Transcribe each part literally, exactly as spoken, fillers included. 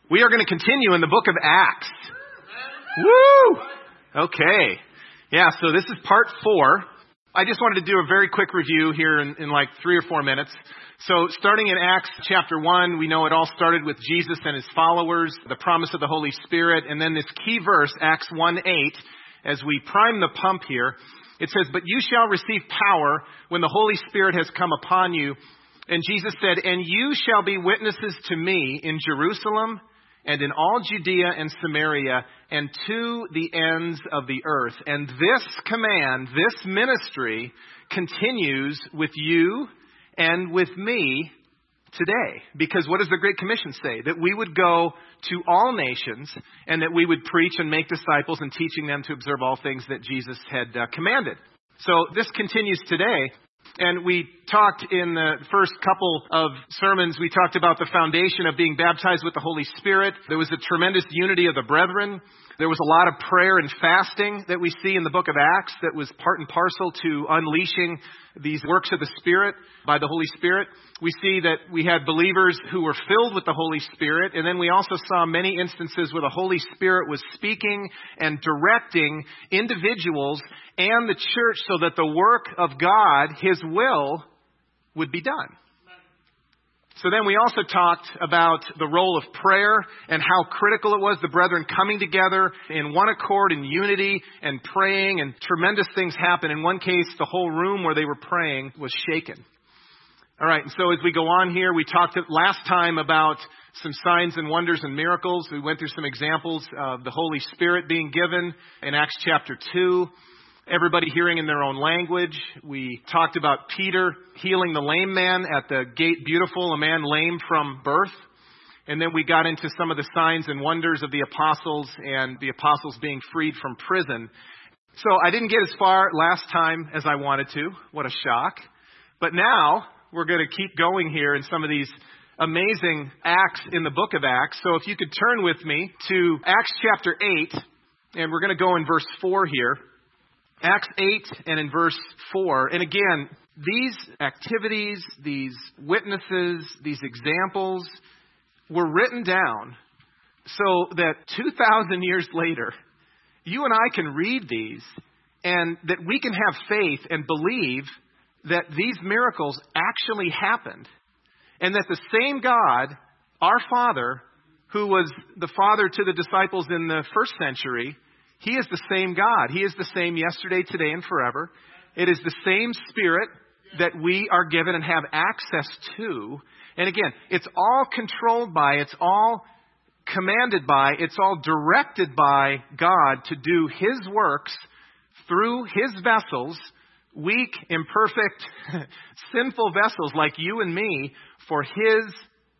We are going to continue in the book of Acts. Woo! Okay. Yeah, so this is part four. I just wanted to do a very quick review here in, in like three or four minutes. So starting in Acts chapter one, we know it all started with Jesus and his followers, the promise of the Holy Spirit, and then this key verse, Acts one eight, as we prime the pump here, it says, "But you shall receive power when the Holy Spirit has come upon you." And Jesus said, "And you shall be witnesses to me in Jerusalem and in all Judea and Samaria and to the ends of the earth." And this command, this ministry continues with you and with me today. Because what does the Great Commission say? That we would go to all nations and that we would preach and make disciples and teaching them to observe all things that Jesus had uh, commanded. So this continues today. And we talked in the first couple of sermons, we talked about the foundation of being baptized with the Holy Spirit. There was a tremendous unity of the brethren. There was a lot of prayer and fasting that we see in the book of Acts that was part and parcel to unleashing these works of the Spirit by the Holy Spirit. We see that we had believers who were filled with the Holy Spirit. And then we also saw many instances where the Holy Spirit was speaking and directing individuals and the church so that the work of God, His will, would be done. So then we also talked about the role of prayer and how critical it was, the brethren coming together in one accord, in unity, and praying, and tremendous things happened. In one case, the whole room where they were praying was shaken. All right, and so as we go on here, we talked last time about some signs and wonders and miracles. We went through some examples of the Holy Spirit being given in Acts chapter two. Everybody hearing in their own language. We talked about Peter healing the lame man at the gate beautiful, a man lame from birth. And then we got into some of the signs and wonders of the apostles and the apostles being freed from prison. So I didn't get as far last time as I wanted to. What a shock. But now we're going to keep going here in some of these amazing acts in the book of Acts. So if you could turn with me to Acts chapter eight, and we're going to go in verse four here. Acts eight and in verse four. And again, these activities, these witnesses, these examples were written down so that two thousand years later, you and I can read these and that we can have faith and believe that these miracles actually happened. And that the same God, our Father, who was the Father to the disciples in the first century, He is the same God. He is the same yesterday, today, and forever. It is the same Spirit that we are given and have access to. And again, it's all controlled by, it's all commanded by, it's all directed by God to do His works through His vessels, weak, imperfect, sinful vessels like you and me, for His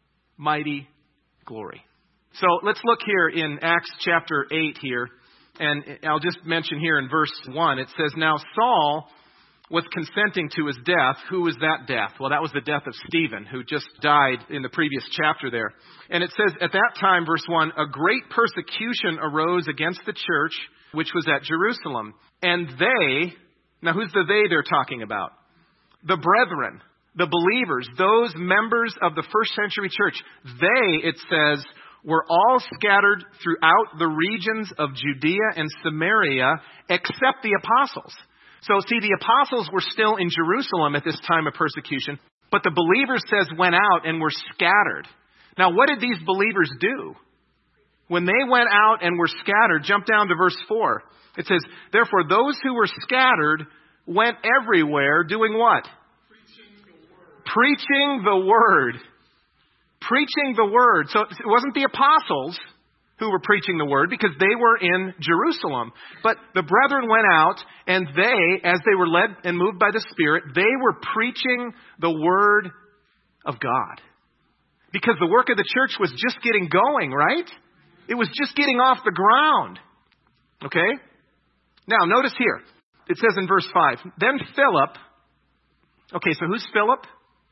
mighty glory. So let's look here in Acts chapter eight here. And I'll just mention here in verse one, it says, "Now Saul was consenting to his death." Who was that death? Well, that was the death of Stephen, who just died in the previous chapter there. And it says, "At that time," verse one, "a great persecution arose against the church, which was at Jerusalem. And they," now who's the they they're talking about? The brethren, the believers, those members of the first century church. They, it says, were all scattered throughout the regions of Judea and Samaria, except the apostles. So see, the apostles were still in Jerusalem at this time of persecution, but the believers, says, went out and were scattered. Now, what did these believers do? When they went out and were scattered, jump down to verse four. It says, "Therefore, those who were scattered went everywhere doing what? Preaching the word." Preaching the word. Preaching the word. So it wasn't the apostles who were preaching the word because they were in Jerusalem. But the brethren went out and they, as they were led and moved by the Spirit, they were preaching the word of God. Because the work of the church was just getting going, right? It was just getting off the ground. Okay? Now, notice here. It says in verse five, "Then Philip." Okay, so who's Philip?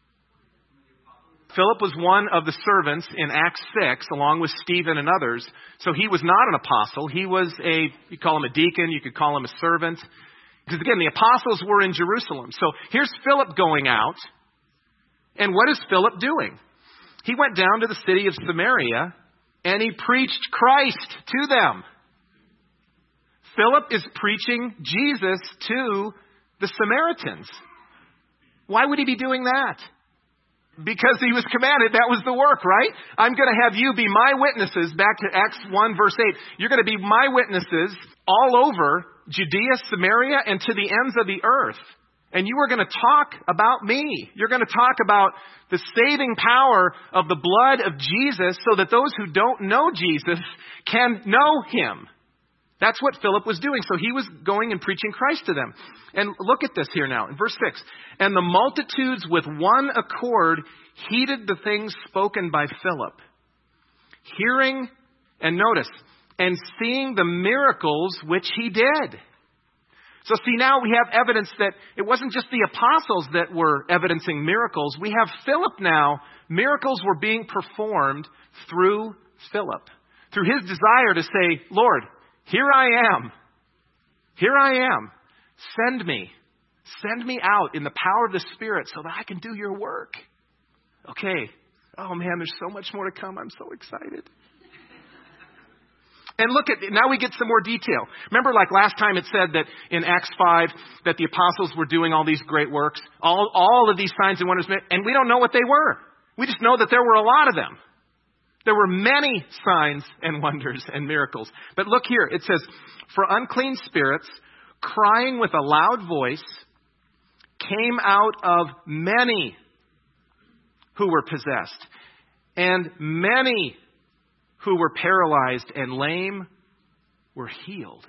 Philip was one of the servants in Acts six, along with Stephen and others. So he was not an apostle. He was a, you call him a deacon, you could call him a servant. Because again, the apostles were in Jerusalem. So here's Philip going out. And what is Philip doing? He went down to the city of Samaria and he preached Christ to them. Philip is preaching Jesus to the Samaritans. Why would he be doing that? Because he was commanded. That was the work, right? I'm going to have you be my witnesses. Back to Acts one verse eight. You're going to be my witnesses all over Judea, Samaria, and to the ends of the earth. And you are going to talk about me. You're going to talk about the saving power of the blood of Jesus so that those who don't know Jesus can know him. That's what Philip was doing. So he was going and preaching Christ to them. And look at this here now in verse six. And the multitudes with one accord heeded the things spoken by Philip, hearing, and notice, and seeing the miracles which he did. So see, now we have evidence that it wasn't just the apostles that were evidencing miracles. We have Philip now. Miracles were being performed through Philip, through his desire to say, Lord, here I am. Here I am. Send me. Send me out in the power of the Spirit so that I can do your work. Okay. Oh man, there's so much more to come. I'm so excited. And look at, now we get some more detail. Remember like last time it said that in Acts five that the apostles were doing all these great works, all, all of these signs and wonders, and we don't know what they were. We just know that there were a lot of them. There were many signs and wonders and miracles. But look here, it says, for unclean spirits, crying with a loud voice, came out of many who were possessed, and many who were paralyzed and lame were healed.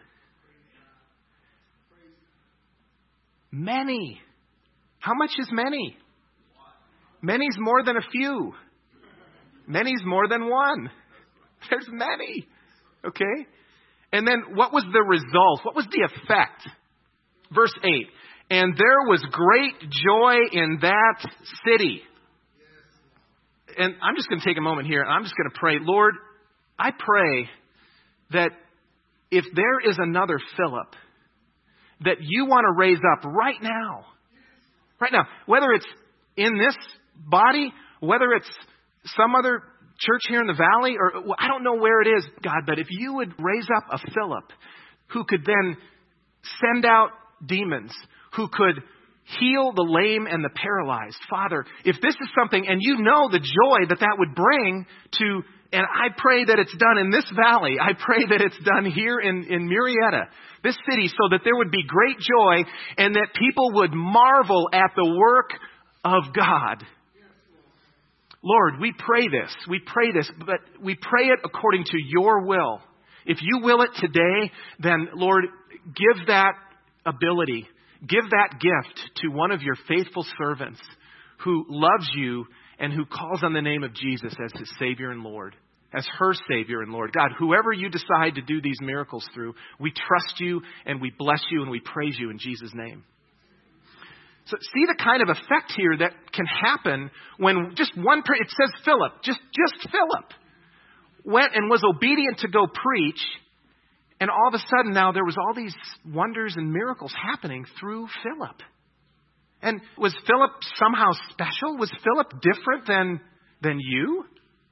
Many. How much is many? Many's more than a few. Many's more than one. There's many. Okay? And then what was the result? What was the effect? Verse eight. And there was great joy in that city. And I'm just going to take a moment here and I'm just going to pray. Lord, I pray that if there is another Philip that you want to raise up right now, right now, whether it's in this body, whether it's some other church here in the valley, or I don't know where it is, God, but if you would raise up a Philip who could then send out demons, who could heal the lame and the paralyzed. Father, if this is something, and you know the joy that that would bring to, and I pray that it's done in this valley. I pray that it's done here in, in Murrieta, this city, so that there would be great joy and that people would marvel at the work of God. Lord, we pray this. We pray this, but we pray it according to your will. If you will it today, then Lord, give that ability. Give that gift to one of your faithful servants who loves you and who calls on the name of Jesus as his Savior and Lord, as her Savior and Lord. God, whoever you decide to do these miracles through, we trust you and we bless you and we praise you in Jesus' name. So see the kind of effect here that can happen when just one person, it says Philip, just, just Philip, went and was obedient to go preach. And all of a sudden now there was all these wonders and miracles happening through Philip. And was Philip somehow special? Was Philip different than, than you?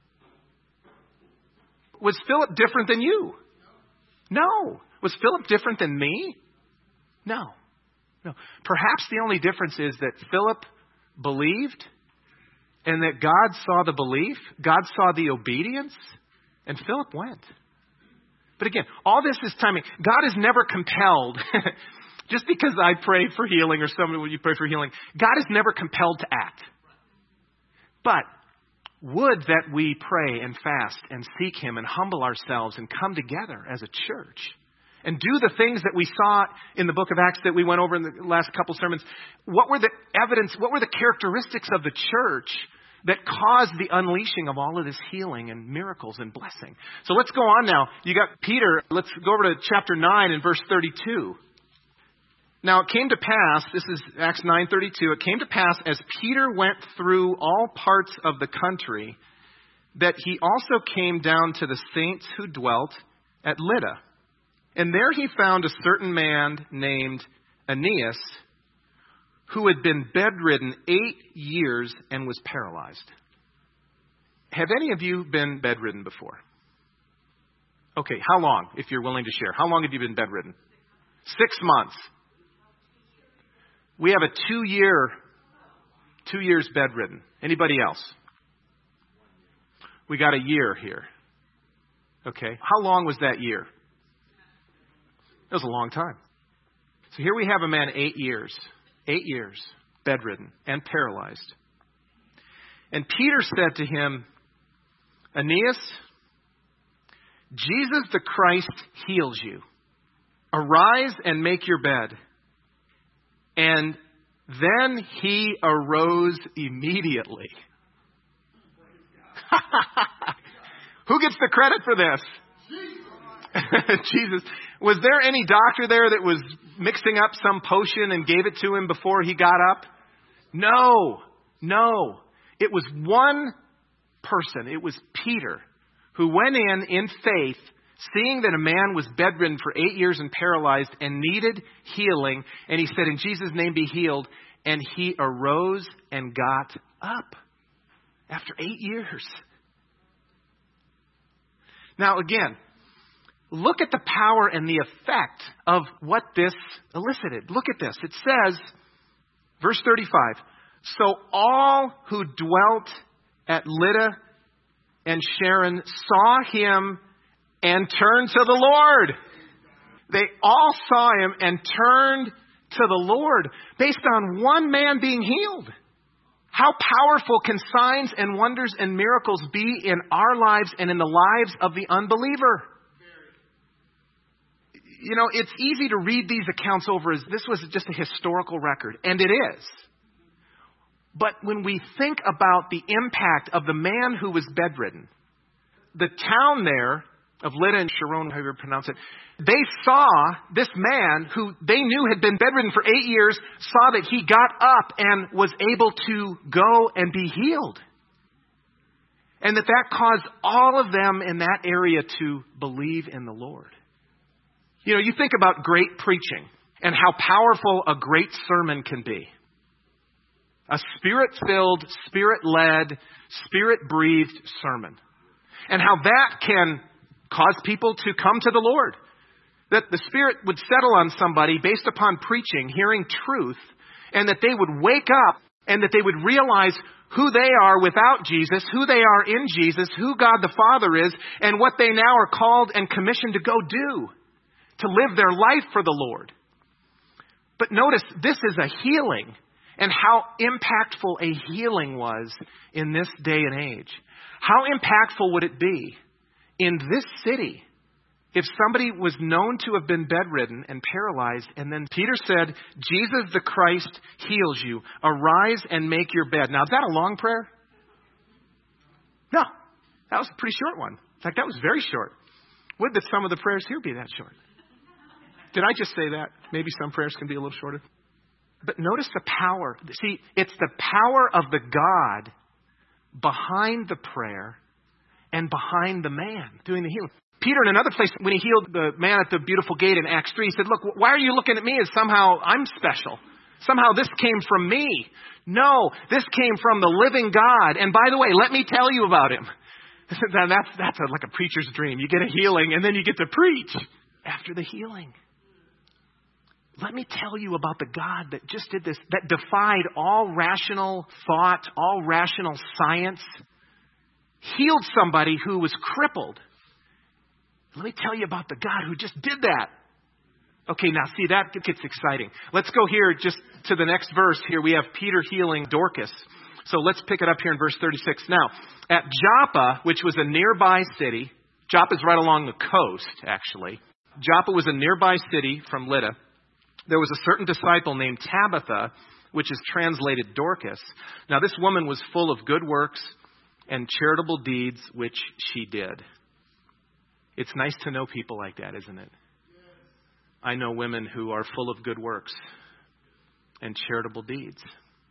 Was Philip different than you? No. Was Philip different than me? No. No. Perhaps the only difference is that Philip believed and that God saw the belief, God saw the obedience, and Philip went. But again, all this is timing. God is never compelled. Just because I pray for healing or somebody when you pray for healing, God is never compelled to act. But would that we pray and fast and seek him and humble ourselves and come together as a church and do the things that we saw in the book of Acts that we went over in the last couple sermons. What were the evidence, what were the characteristics of the church that caused the unleashing of all of this healing and miracles and blessing? So let's go on now. You got Peter. Let's go over to chapter nine and verse thirty-two. Now it came to pass, this is Acts nine thirty-two, it came to pass as Peter went through all parts of the country that he also came down to the saints who dwelt at Lydda. And there he found a certain man named Aeneas, who had been bedridden eight years and was paralyzed. Have any of you been bedridden before? Okay, how long, if you're willing to share? How long have you been bedridden? Six months. We have a two-year, two years bedridden. Anybody else? We got a year here. Okay, how long was that year? It was a long time. So here we have a man eight years, eight years, bedridden and paralyzed. And Peter said to him, Aeneas, Jesus the Christ heals you. Arise and make your bed. And then he arose immediately. Who gets the credit for this? Jesus. Was there any doctor there that was mixing up some potion and gave it to him before he got up? No, no. It was one person. It was Peter who went in in faith, seeing that a man was bedridden for eight years and paralyzed and needed healing. And he said, in Jesus' name be healed. And he arose and got up after eight years. Now again, look at the power and the effect of what this elicited. Look at this. It says, verse thirty-five, so all who dwelt at Lydda and Sharon saw him and turned to the Lord. They all saw him and turned to the Lord based on one man being healed. How powerful can signs and wonders and miracles be in our lives and in the lives of the unbeliever? You know, it's easy to read these accounts over as this was just a historical record, and it is. But when we think about the impact of the man who was bedridden, the town there of Lydda and Sharon, however you pronounce it, they saw this man who they knew had been bedridden for eight years, saw that he got up and was able to go and be healed. And that that caused all of them in that area to believe in the Lord. You know, you think about great preaching and how powerful a great sermon can be. A spirit-filled, spirit-led, spirit-breathed sermon. And how that can cause people to come to the Lord. That the Spirit would settle on somebody based upon preaching, hearing truth, and that they would wake up and that they would realize who they are without Jesus, who they are in Jesus, who God the Father is, and what they now are called and commissioned to go do, to live their life for the Lord. But notice, this is a healing, and how impactful a healing was in this day and age. How impactful would it be in this city if somebody was known to have been bedridden and paralyzed, and then Peter said, Jesus the Christ heals you. Arise and make your bed. Now, is that a long prayer? No. That was a pretty short one. In fact, that was very short. Would that some of the prayers here be that short? Did I just say that? Maybe some prayers can be a little shorter. But notice the power. See, it's the power of the God behind the prayer and behind the man doing the healing. Peter, in another place, when he healed the man at the beautiful gate in Acts three, he said, look, why are you looking at me as somehow I'm special? Somehow this came from me. No, this came from the living God. And by the way, let me tell you about him. That's, that's a, like a preacher's dream. You get a healing and then you get to preach after the healing. Let me tell you about the God that just did this, that defied all rational thought, all rational science, healed somebody who was crippled. Let me tell you about the God who just did that. Okay, now see, that gets exciting. Let's go here just to the next verse. Here we have Peter healing Dorcas. So let's pick it up here in verse thirty-six. Now, at Joppa, which was a nearby city, Joppa is right along the coast, actually. Joppa was a nearby city from Lydda. There was a certain disciple named Tabitha, which is translated Dorcas. Now, this woman was full of good works and charitable deeds, which she did. It's nice to know people like that, isn't it? I know women who are full of good works and charitable deeds.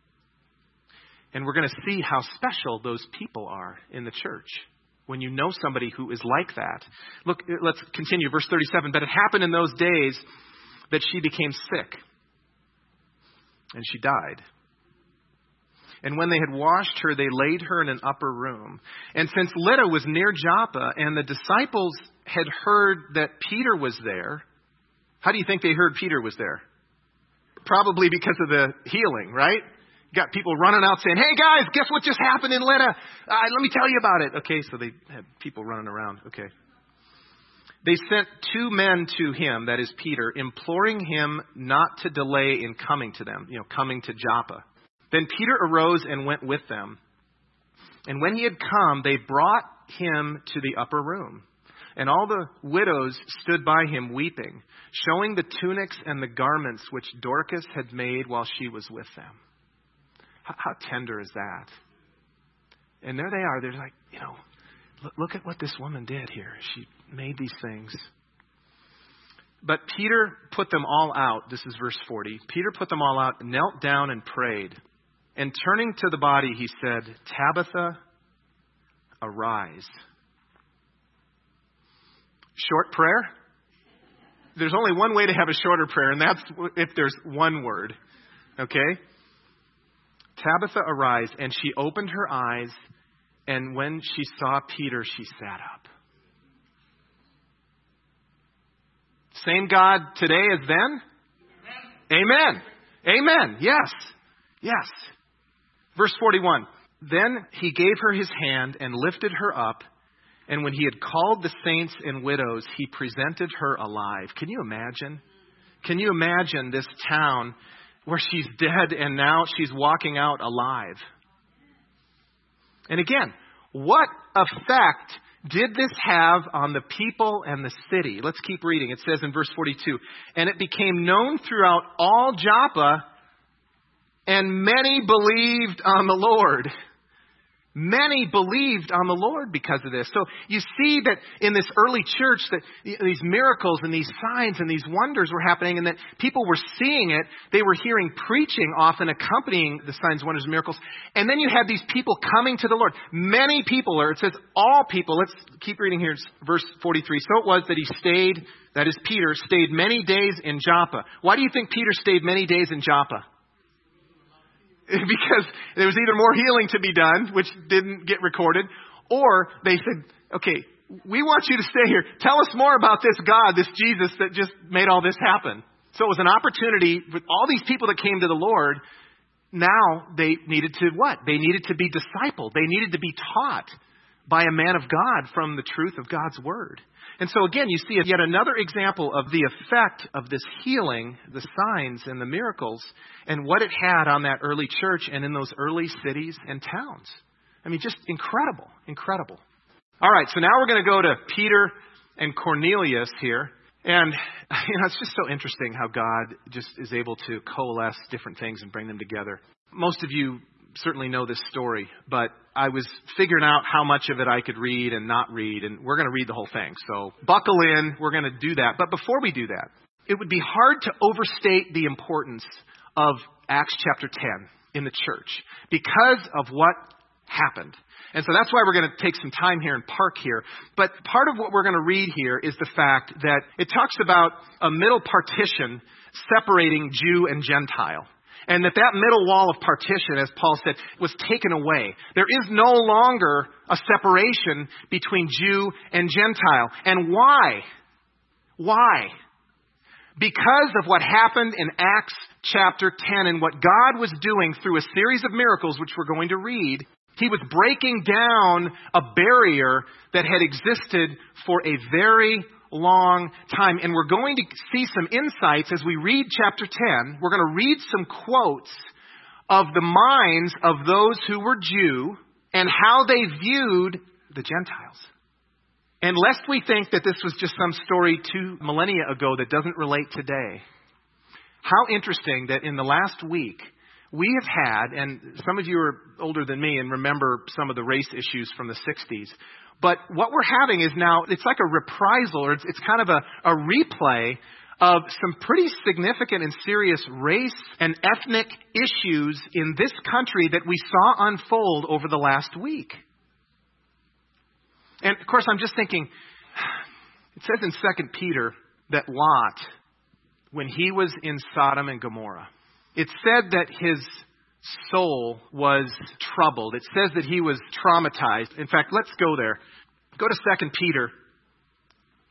And we're going to see how special those people are in the church when you know somebody who is like that. Look, let's continue. Verse thirty-seven. But it happened in those days that she became sick and she died. And when they had washed her, they laid her in an upper room. And since Lydda was near Joppa, and the disciples had heard that Peter was there. How do you think they heard Peter was there? Probably because of the healing, right? Got people running out saying, hey guys, guess what just happened in Lydda? Uh, let me tell you about it. Okay, so they had people running around. Okay. They sent two men to him, that is Peter, imploring him not to delay in coming to them, you know, coming to Joppa. Then Peter arose and went with them. And when he had come, they brought him to the upper room. And all the widows stood by him weeping, showing the tunics and the garments which Dorcas had made while she was with them. How, how tender is that? And there they are. They're like, you know, look, look at what this woman did here. She made these things. But Peter put them all out. This is verse forty. Peter put them all out, knelt down and prayed. And turning to the body, he said, Tabitha, arise. Short prayer? There's only one way to have a shorter prayer, and that's if there's one word. Okay? Tabitha, arise. And she opened her eyes, and when she saw Peter, she sat up. Same God today as then? Amen. Amen. Yes. Yes. Verse forty-one. Then he gave her his hand and lifted her up. And when he had called the saints and widows, he presented her alive. Can you imagine? Can you imagine this town where she's dead and now she's walking out alive? And again, what effect did this have on the people and the city? Let's keep reading. It says in verse forty-two, and it became known throughout all Joppa, and many believed on the Lord. Many believed on the Lord because of this. So you see that in this early church that these miracles and these signs and these wonders were happening, and that people were seeing it. They were hearing preaching often accompanying the signs, wonders, and miracles. And then you had these people coming to the Lord. Many people, or it says all people. Let's keep reading here. Verse forty-three. So it was that he stayed, that is Peter, stayed many days in Joppa. Why do you think Peter stayed many days in Joppa? Because there was either more healing to be done, which didn't get recorded, or they said, okay, we want you to stay here. Tell us more about this God, this Jesus that just made all this happen. So it was an opportunity with all these people that came to the Lord. Now they needed to what? They needed to be discipled. They needed to be taught by a man of God from the truth of God's word. And so again, you see yet another example of the effect of this healing, the signs and the miracles, and what it had on that early church and in those early cities and towns. I mean, just incredible, incredible. All right, so now we're going to go to Peter and Cornelius here. And you know, it's just so interesting how God just is able to coalesce different things and bring them together. Most of you certainly know this story, but I was figuring out how much of it I could read and not read, and we're going to read the whole thing. So buckle in, we're going to do that. But before we do that, it would be hard to overstate the importance of Acts chapter ten in the church because of what happened. And so that's why we're going to take some time here and park here. But part of what we're going to read here is the fact that it talks about a middle partition separating Jew and Gentile. And that that middle wall of partition, as Paul said, was taken away. There is no longer a separation between Jew and Gentile. And why? Why? Because of what happened in Acts chapter ten and what God was doing through a series of miracles, which we're going to read. He was breaking down a barrier that had existed for a very long time. And we're going to see some insights as we read chapter ten. We're going to read some quotes of the minds of those who were Jew and how they viewed the Gentiles. And lest we think that this was just some story two millennia ago that doesn't relate today, how interesting that in the last week we have had, and some of you are older than me and remember some of the race issues from the sixties, but what we're having is now, it's like a reprisal, or it's, it's kind of a, a replay of some pretty significant and serious race and ethnic issues in this country that we saw unfold over the last week. And of course, I'm just thinking, it says in Second Peter that Lot, when he was in Sodom and Gomorrah, it said that his soul was troubled. It says that he was traumatized. In fact, let's go there. Go to Second Peter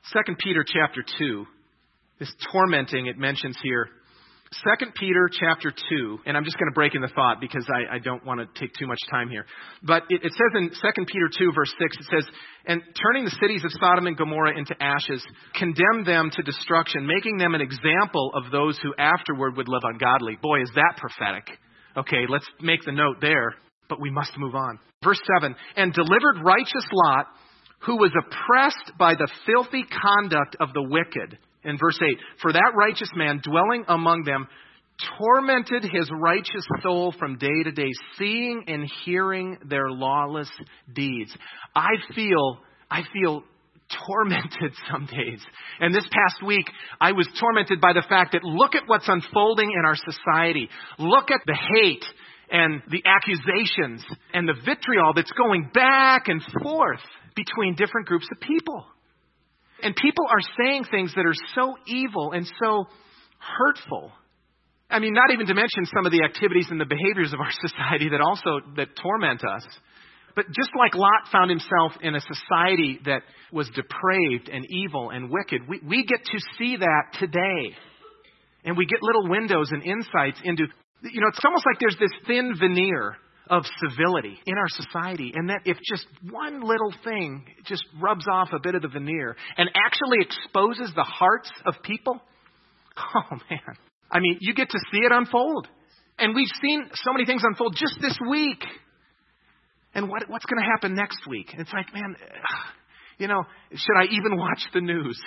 Second Peter chapter two, this tormenting it mentions here. Second Peter chapter two, and I'm just going to break in the thought because I, I don't want to take too much time here. But it, it says in Second Peter two verse six, it says, and turning the cities of Sodom and Gomorrah into ashes, condemn them to destruction, making them an example of those who afterward would live ungodly. Boy, is that prophetic. Okay, let's make the note there, but we must move on. Verse seven, and delivered righteous Lot, who was oppressed by the filthy conduct of the wicked. In verse eight, for that righteous man dwelling among them tormented his righteous soul from day to day, seeing and hearing their lawless deeds. I feel, I feel tormented some days. And this past week, I was tormented by the fact that look at what's unfolding in our society. Look at the hate and the accusations and the vitriol that's going back and forth between different groups of people. And people are saying things that are so evil and so hurtful. I mean, not even to mention some of the activities and the behaviors of our society that also that torment us. But just like Lot found himself in a society that was depraved and evil and wicked, we, we get to see that today. And we get little windows and insights into, you know, it's almost like there's this thin veneer of civility in our society, and that if just one little thing just rubs off a bit of the veneer and actually exposes the hearts of people, oh man, I mean, you get to see it unfold. And we've seen so many things unfold just this week. And what what's going to happen next week? It's like, man, you know, should I even watch the news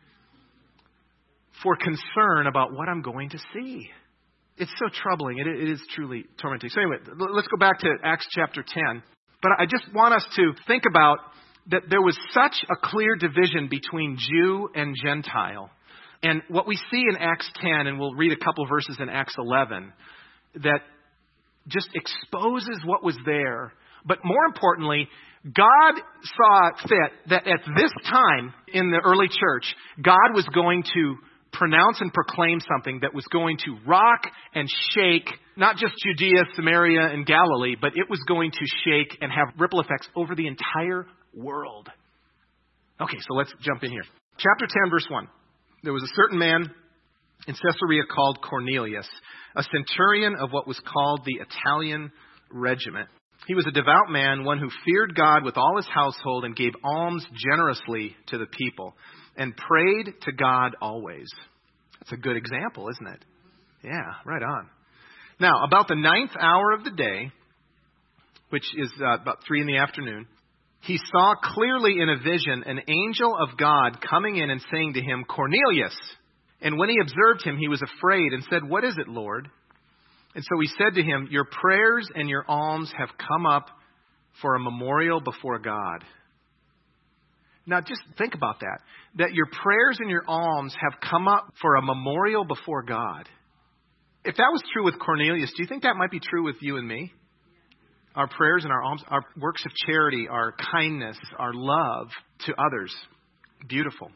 for concern about what I'm going to see? It's so troubling. It, it is truly tormenting. So anyway, let's go back to Acts chapter ten. But I just want us to think about that there was such a clear division between Jew and Gentile. And what we see in Acts ten, and we'll read a couple verses in Acts eleven, that just exposes what was there. But more importantly, God saw fit that at this time in the early church, God was going to pronounce and proclaim something that was going to rock and shake not just Judea, Samaria, and Galilee, but it was going to shake and have ripple effects over the entire world. Okay, so let's jump in here. Chapter ten, verse one. There was a certain man in Caesarea called Cornelius, a centurion of what was called the Italian regiment. He was a devout man, one who feared God with all his household and gave alms generously to the people, and prayed to God always. That's a good example, isn't it? Yeah, right on. Now, about the ninth hour of the day, which is uh, about three in the afternoon, he saw clearly in a vision an angel of God coming in and saying to him, Cornelius. And when he observed him, he was afraid and said, what is it, Lord? And so he said to him, your prayers and your alms have come up for a memorial before God. Now, just think about that. That your prayers and your alms have come up for a memorial before God. If that was true with Cornelius, do you think that might be true with you and me? Our prayers and our alms, our works of charity, our kindness, our love to others. Beautiful.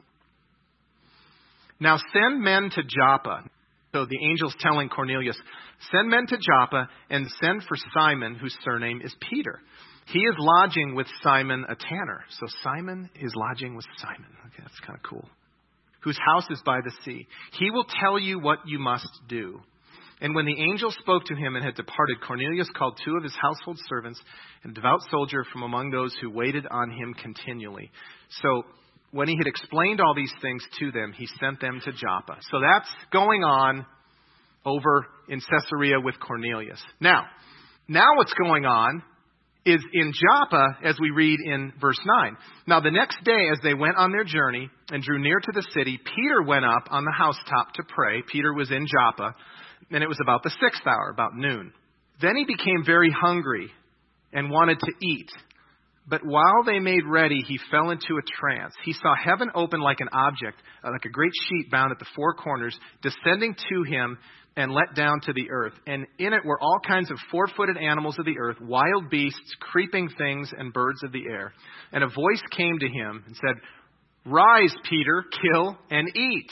Now, send men to Joppa. So the angel's telling Cornelius, send men to Joppa and send for Simon, whose surname is Peter. He is lodging with Simon, a tanner. So Simon is lodging with Simon. Okay, that's kind of cool. Whose house is by the sea. He will tell you what you must do. And when the angel spoke to him and had departed, Cornelius called two of his household servants and a devout soldier from among those who waited on him continually. So when he had explained all these things to them, he sent them to Joppa. So that's going on over in Caesarea with Cornelius. Now, now what's going on is in Joppa, as we read in verse nine. Now the next day, as they went on their journey and drew near to the city, Peter went up on the housetop to pray. Peter was in Joppa, and it was about the sixth hour, about noon. Then he became very hungry and wanted to eat. But while they made ready, he fell into a trance. He saw heaven open like an object, like a great sheet bound at the four corners, descending to him and let down to the earth. And in it were all kinds of four-footed animals of the earth, wild beasts, creeping things, and birds of the air. And a voice came to him and said, rise, Peter, kill and eat.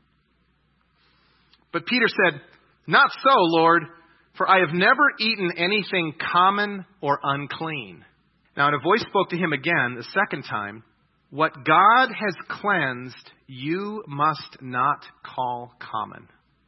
But Peter said, not so, Lord, for I have never eaten anything common or unclean. Now, and a voice spoke to him again the second time What God has cleansed, you must not call common.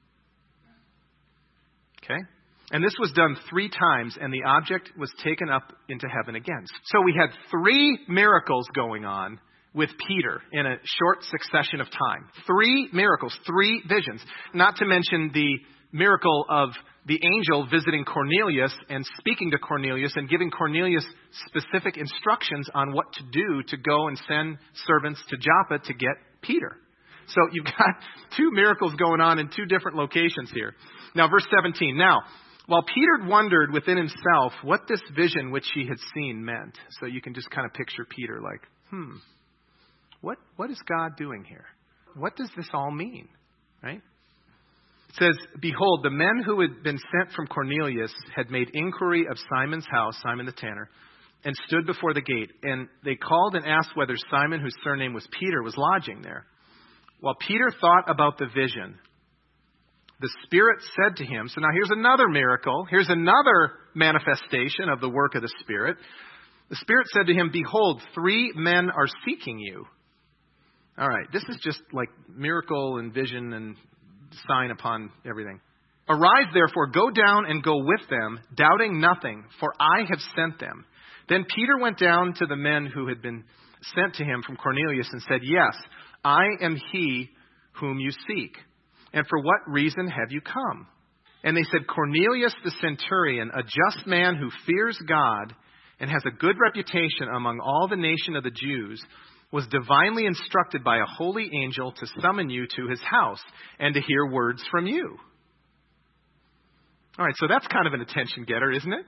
Okay? And this was done three times, and the object was taken up into heaven again. So we had three miracles going on with Peter in a short succession of time. Three miracles, three visions. Not to mention the miracle of the angel visiting Cornelius and speaking to Cornelius and giving Cornelius specific instructions on what to do to go and send servants to Joppa to get Peter. So you've got two miracles going on in two different locations here. Now, verse seventeen. Now, while Peter wondered within himself what this vision which he had seen meant. So you can just kind of picture Peter like, hmm, what what is God doing here? What does this all mean? Right? It says, behold, the men who had been sent from Cornelius had made inquiry of Simon's house, Simon the tanner, and stood before the gate. And they called and asked whether Simon, whose surname was Peter, was lodging there. While Peter thought about the vision, the Spirit said to him, so now here's another miracle. Here's another manifestation of the work of the Spirit. The Spirit said to him, behold, three men are seeking you. All right, this is just like miracle and vision and sign upon everything. Arise, therefore, go down and go with them, doubting nothing, for I have sent them. Then Peter went down to the men who had been sent to him from Cornelius and said, yes, I am he whom you seek. And for what reason have you come? And they said, Cornelius the centurion, a just man who fears God and has a good reputation among all the nation of the Jews, was divinely instructed by a holy angel to summon you to his house and to hear words from you. All right, so that's kind of an attention getter, isn't it?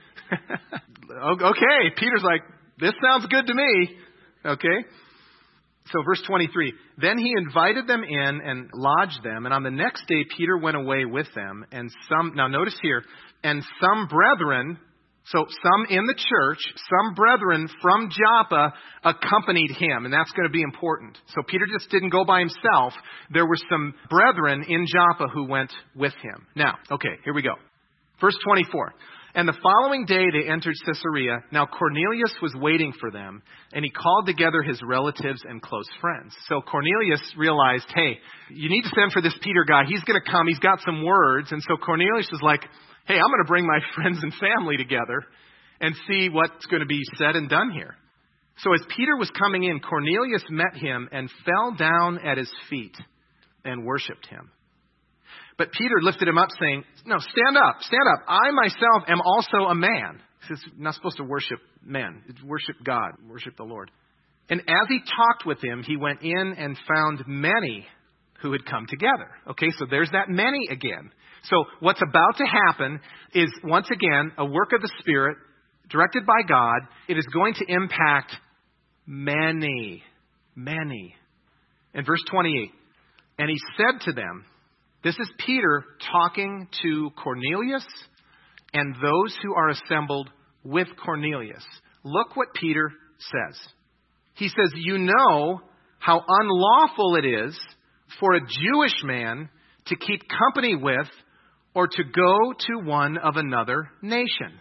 Okay, Peter's like, this sounds good to me. Okay. So verse twenty-three, then he invited them in and lodged them. And on the next day, Peter went away with them. And some, now notice here, and some brethren, so some in the church, some brethren from Joppa accompanied him. And that's going to be important. So Peter just didn't go by himself. There were some brethren in Joppa who went with him. Now, okay, here we go. Verse twenty-four. And the following day they entered Caesarea. Now Cornelius was waiting for them, and he called together his relatives and close friends. So Cornelius realized, hey, you need to send for this Peter guy. He's going to come. He's got some words. And so Cornelius was like, hey, I'm going to bring my friends and family together and see what's going to be said and done here. So as Peter was coming in, Cornelius met him and fell down at his feet and worshipped him. But Peter lifted him up, saying, no, stand up, stand up. I myself am also a man. He says, not supposed to worship men. It's worship God, worship the Lord. And as he talked with him, he went in and found many who had come together. Okay, so there's that many again. So what's about to happen is, once again, a work of the Spirit directed by God. It is going to impact many, many. In verse twenty-eight, and he said to them, this is Peter talking to Cornelius and those who are assembled with Cornelius. Look what Peter says. He says, you know how unlawful it is for a Jewish man to keep company with or to go to one of another nation.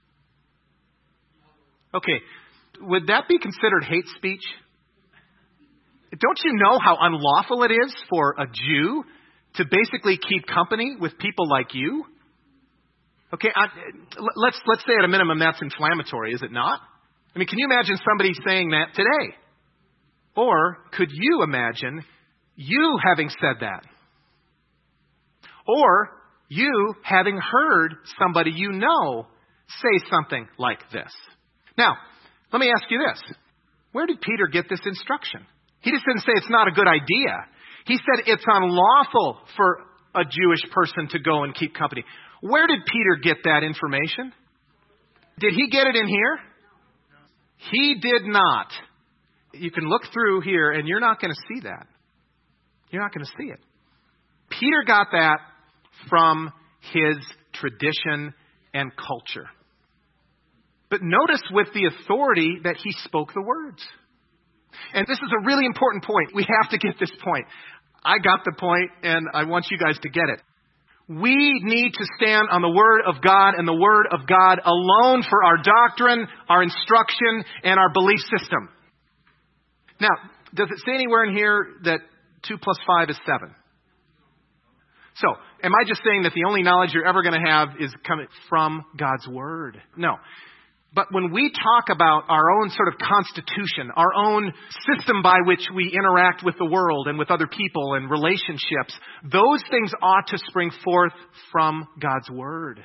Okay, would that be considered hate speech? Don't you know how unlawful it is for a Jew to basically keep company with people like you? Okay, I, let's let's say at a minimum that's inflammatory, is it not? I mean, can you imagine somebody saying that today? Or could you imagine you having said that? Or you having heard somebody you know say something like this? Now, let me ask you this. Where did Peter get this instruction? He just didn't say it's not a good idea. He said it's unlawful for a Jewish person to go and keep company. Where did Peter get that information? Did he get it in here? He did not. You can look through here and you're not going to see that. You're not going to see it. Peter got that from his tradition and culture. But notice with the authority that he spoke the words. And this is a really important point. We have to get this point. I got the point, and I want you guys to get it. We need to stand on the Word of God and the Word of God alone for our doctrine, our instruction, and our belief system. Now, does it say anywhere in here that two plus five is seven? So, am I just saying that the only knowledge you're ever going to have is coming from God's Word? No. But when we talk about our own sort of constitution, our own system by which we interact with the world and with other people and relationships, those things ought to spring forth from God's Word.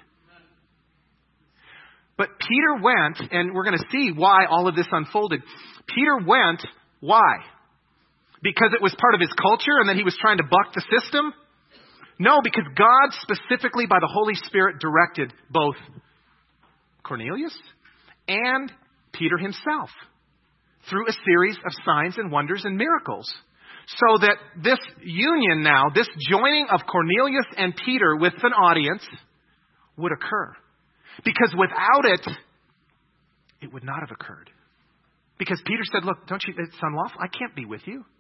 But Peter went, and we're going to see why all of this unfolded. Peter went, why? Because it was part of his culture and that he was trying to buck the system? No, because God specifically by the Holy Spirit directed both Cornelius and Peter himself through a series of signs and wonders and miracles. So that this union now, this joining of Cornelius and Peter with an audience would occur. Because without it, it would not have occurred. Because Peter said, look, don't you, it's unlawful. I can't be with you.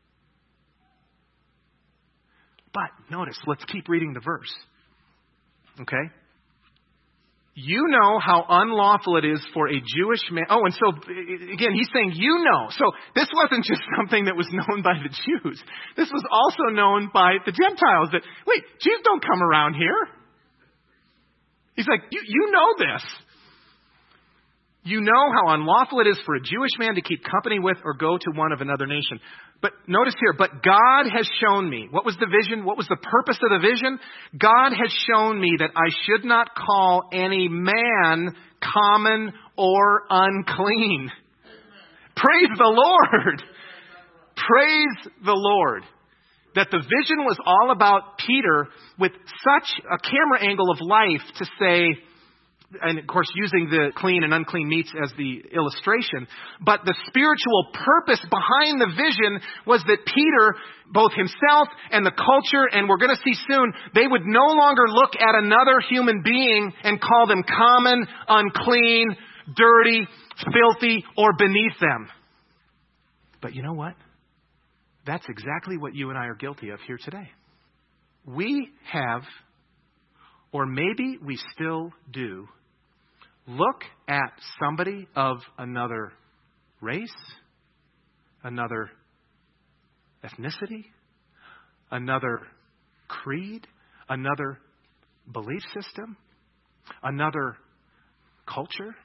But notice, let's keep reading the verse. Okay? You know how unlawful it is for a Jewish man. Oh, and so, again, he's saying, you know. So this wasn't just something that was known by the Jews. This was also known by the Gentiles. That, wait, Jews don't come around here. He's like, you, you know this. You know how unlawful it is for a Jewish man to keep company with or go to one of another nation. But notice here, but God has shown me. What was the vision? What was the purpose of the vision? God has shown me that I should not call any man common or unclean. Praise the Lord. Praise the Lord. That the vision was all about Peter with such a camera angle of life to say, and of course using the clean and unclean meats as the illustration. But the spiritual purpose behind the vision was that Peter, both himself and the culture, and we're going to see soon, they would no longer look at another human being and call them common, unclean, dirty, filthy, or beneath them. But you know what? That's exactly what you and I are guilty of here today. We have, or maybe we still do, look at somebody of another race, another ethnicity, another creed, another belief system, another culture.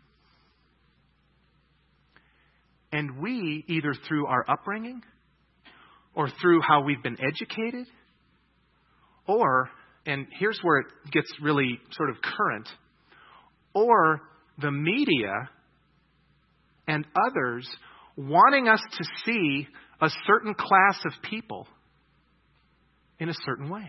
And we, either through our upbringing or through how we've been educated, or, and here's where it gets really sort of current, or the media and others wanting us to see a certain class of people in a certain way.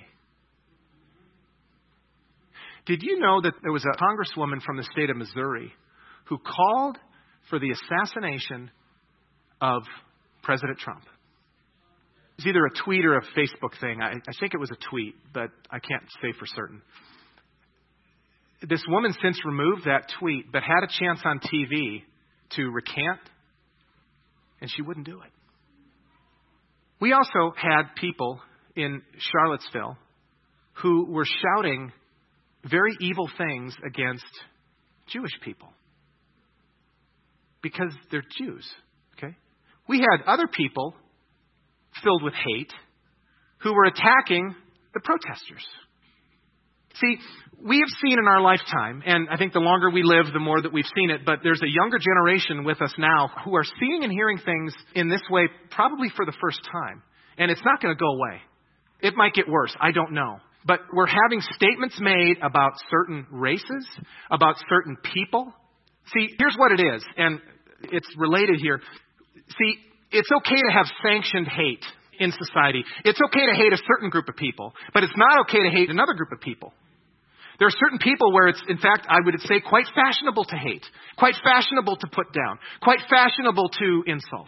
Did you know that there was a congresswoman from the state of Missouri who called for the assassination of President Trump? It was either a tweet or a Facebook thing. I, I think it was a tweet, but I can't say for certain. This woman since removed that tweet, but had a chance on T V to recant, and she wouldn't do it. We also had people in Charlottesville who were shouting very evil things against Jewish people because they're Jews. Okay? We had other people filled with hate who were attacking the protesters. See, we have seen in our lifetime, and I think the longer we live, the more that we've seen it, but there's a younger generation with us now who are seeing and hearing things in this way probably for the first time. And it's not going to go away. It might get worse. I don't know. But we're having statements made about certain races, about certain people. See, here's what it is, and it's related here. See, it's okay to have sanctioned hate in society. It's okay to hate a certain group of people, but it's not okay to hate another group of people. There are certain people where it's, in fact, I would say quite fashionable to hate, quite fashionable to put down, quite fashionable to insult.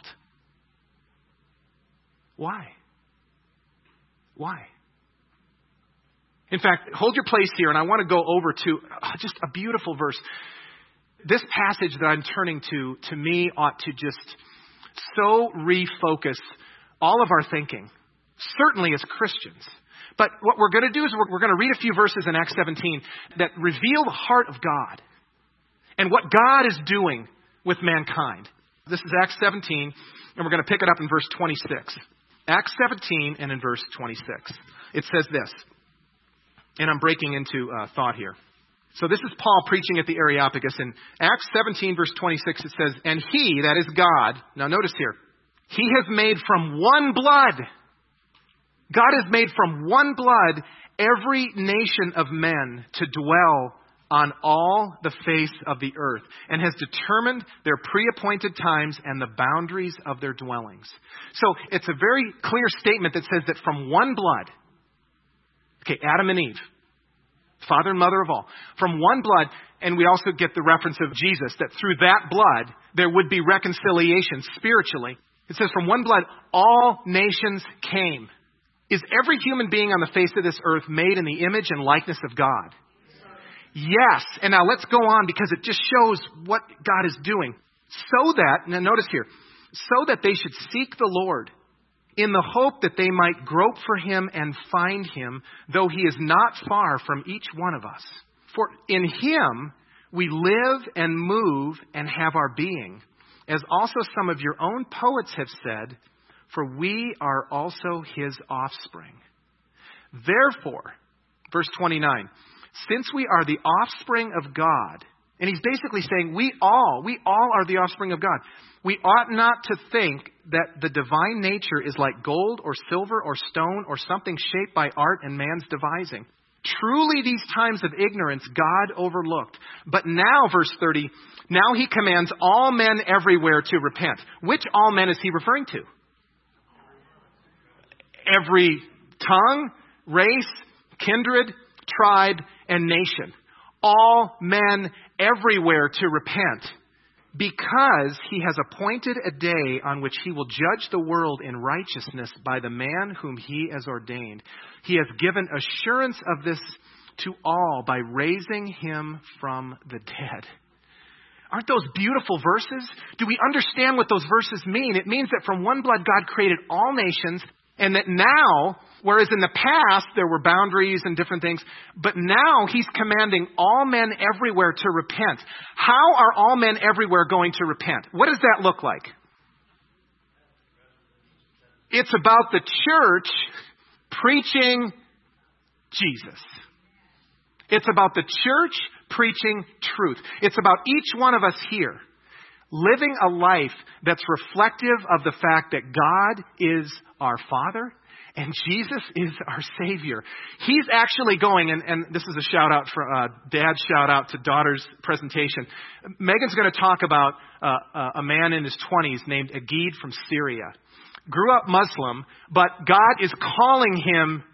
Why? Why? In fact, hold your place here, and I want to go over to just a beautiful verse. This passage that I'm turning to, to me, ought to just so refocus all of our thinking, certainly as Christians. But what we're going to do is we're, we're going to read a few verses in Acts seventeen that reveal the heart of God and what God is doing with mankind. This is Acts seventeen, and we're going to pick it up in verse twenty-six. Acts seventeen and in verse twenty-six. It says this, and I'm breaking into uh, thought here. So this is Paul preaching at the Areopagus. In Acts seventeen, verse twenty-six, it says, and he, that is God, now notice here, he has made from one blood, God has made from one blood every nation of men to dwell on all the face of the earth, and has determined their pre-appointed times and the boundaries of their dwellings. So it's a very clear statement that says that from one blood, okay, Adam and Eve, father and mother of all, from one blood, and we also get the reference of Jesus, that through that blood, there would be reconciliation spiritually. It says from one blood, all nations came. Is every human being on the face of this earth made in the image and likeness of God? Yes. And now let's go on, because it just shows what God is doing. So that, now notice here, so that they should seek the Lord in the hope that they might grope for him and find him, though he is not far from each one of us. For in him we live and move and have our being, as also some of your own poets have said, for we are also his offspring. Therefore, verse twenty-nine, since we are the offspring of God, and he's basically saying we all, we all are the offspring of God. We ought not to think that the divine nature is like gold or silver or stone or something shaped by art and man's devising. Truly these times of ignorance God overlooked. But now, verse thirty, now he commands all men everywhere to repent. Which all men is he referring to? Every tongue, race, kindred, tribe, and nation. All men everywhere to repent, because he has appointed a day on which he will judge the world in righteousness by the man whom he has ordained. He has given assurance of this to all by raising him from the dead. Aren't those beautiful verses? Do we understand what those verses mean? It means that from one blood God created all nations, and that now, whereas in the past there were boundaries and different things, but now he's commanding all men everywhere to repent. How are all men everywhere going to repent? What does that look like? It's about the church preaching Jesus. It's about the church preaching truth. It's about each one of us here living a life that's reflective of the fact that God is our Father and Jesus is our Savior. He's actually going, and, and this is a shout out for uh, Dad's shout out to daughter's presentation. Megan's going to talk about uh, uh, a man in his twenties named Agid from Syria. Grew up Muslim, but God is calling him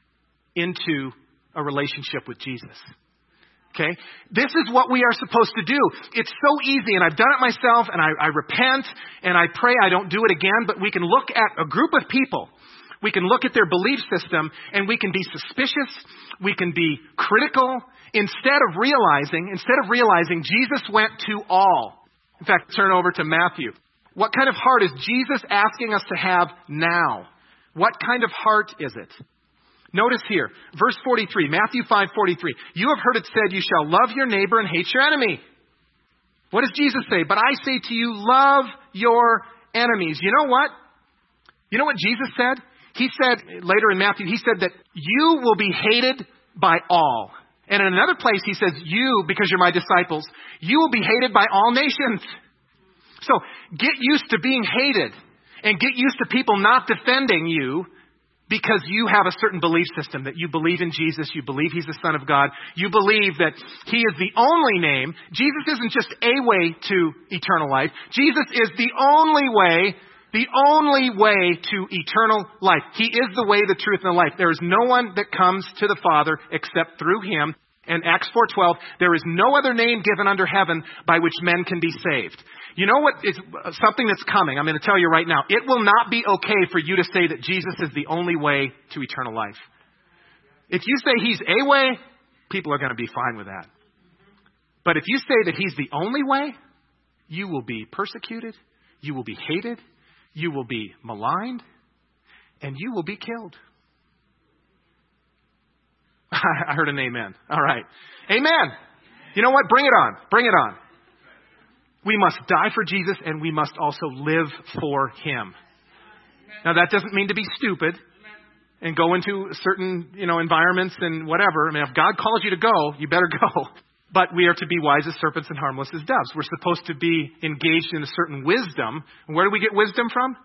into a relationship with Jesus. Okay? This is what we are supposed to do. It's so easy, and I've done it myself, and I, I repent, and I pray I don't do it again, but we can look at a group of people. We can look at their belief system, and we can be suspicious. We can be critical. Instead of realizing, instead of realizing Jesus went to all. In fact, turn over to Matthew. What kind of heart is Jesus asking us to have now? What kind of heart is it? Notice here, verse forty-three, Matthew five forty-three. You have heard it said, you shall love your neighbor and hate your enemy. What does Jesus say? But I say to you, love your enemies. You know what? You know what Jesus said? He said, later in Matthew, he said that you will be hated by all. And in another place, he says, you, because you're my disciples, you will be hated by all nations. So get used to being hated and get used to people not defending you, because you have a certain belief system, that you believe in Jesus, you believe he's the Son of God, you believe that he is the only name. Jesus isn't just a way to eternal life. Jesus is the only way, the only way to eternal life. He is the way, the truth, and the life. There is no one that comes to the Father except through him. And Acts four twelve, there is no other name given under heaven by which men can be saved. You know what is something that's coming? I'm going to tell you right now. It will not be okay for you to say that Jesus is the only way to eternal life. If you say he's a way, people are going to be fine with that. But if you say that he's the only way, you will be persecuted, you will be hated, you will be maligned, and you will be killed. I heard an amen. All right. Amen. You know what? Bring it on. Bring it on. We must die for Jesus, and we must also live for him. Now, that doesn't mean to be stupid and go into certain, you know, environments and whatever. I mean, if God calls you to go, you better go. But we are to be wise as serpents and harmless as doves. We're supposed to be engaged in a certain wisdom. And where do we get wisdom from?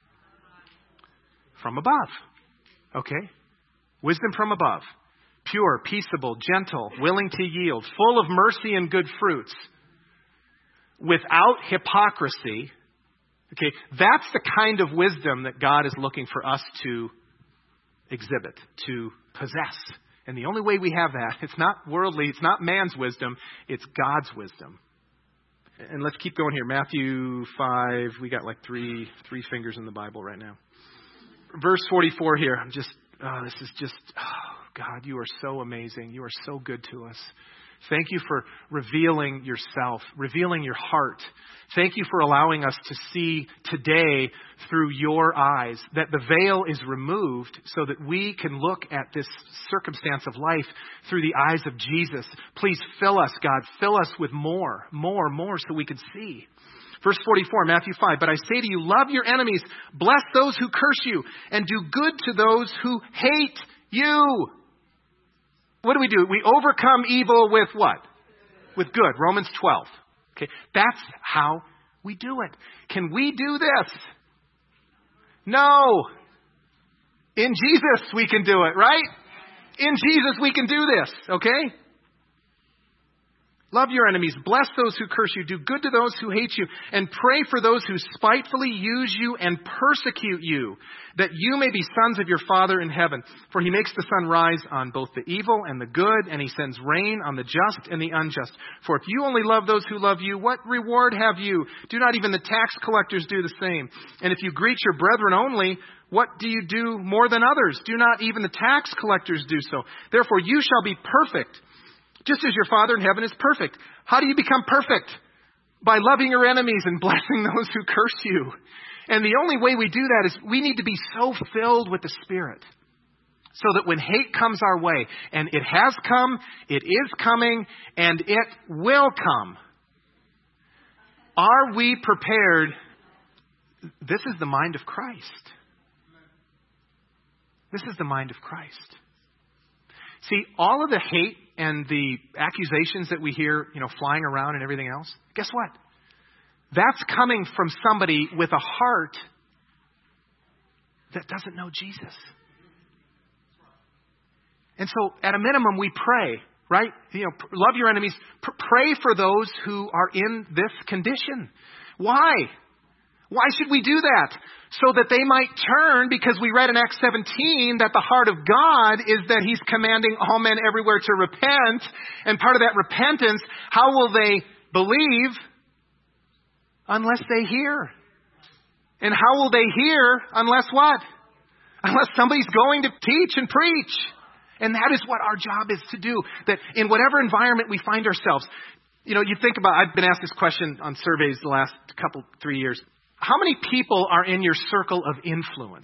From above. Okay? Wisdom from above. Pure, peaceable, gentle, willing to yield, full of mercy and good fruits, without hypocrisy. Okay, that's the kind of wisdom that God is looking for us to exhibit, to possess. And the only way we have that, it's not worldly, it's not man's wisdom, it's God's wisdom. And let's keep going here. Matthew five, we got like three three fingers in the Bible right now. Verse forty-four here, I'm just, oh, this is just, oh, God, you are so amazing. You are so good to us. Thank you for revealing yourself, revealing your heart. Thank you for allowing us to see today through your eyes, that the veil is removed so that we can look at this circumstance of life through the eyes of Jesus. Please fill us, God. Fill us with more, more, more so we can see. Verse forty-four, Matthew five, but I say to you, love your enemies, bless those who curse you, and do good to those who hate you. What do we do? We overcome evil with what? With good. Romans twelve. Okay, that's how we do it. Can we do this? No. In Jesus we can do it, right? In Jesus we can do this, okay? Love your enemies, bless those who curse you, do good to those who hate you, and pray for those who spitefully use you and persecute you, that you may be sons of your Father in heaven. For he makes the sun rise on both the evil and the good, and he sends rain on the just and the unjust. For if you only love those who love you, what reward have you? Do not even the tax collectors do the same? And if you greet your brethren only, what do you do more than others? Do not even the tax collectors do so? Therefore you shall be perfect, just as your Father in heaven is perfect. How do you become perfect? By loving your enemies and blessing those who curse you. And the only way we do that is we need to be so filled with the Spirit so that when hate comes our way, and it has come, it is coming, and it will come, are we prepared? This is the mind of Christ. This is the mind of Christ. See, all of the hate and the accusations that we hear, you know, flying around and everything else, guess what? That's coming from somebody with a heart that doesn't know Jesus. And so, at a minimum, we pray, right? You know, love your enemies. P- pray for those who are in this condition. Why? Why should we do that? So that they might turn, because we read in Acts seventeen that the heart of God is that he's commanding all men everywhere to repent. And part of that repentance, how will they believe? Unless they hear. And how will they hear unless what? Unless somebody's going to teach and preach. And that is what our job is to do. That in whatever environment we find ourselves, you know, you think about, I've been asked this question on surveys the last couple, three years. How many people are in your circle of influence?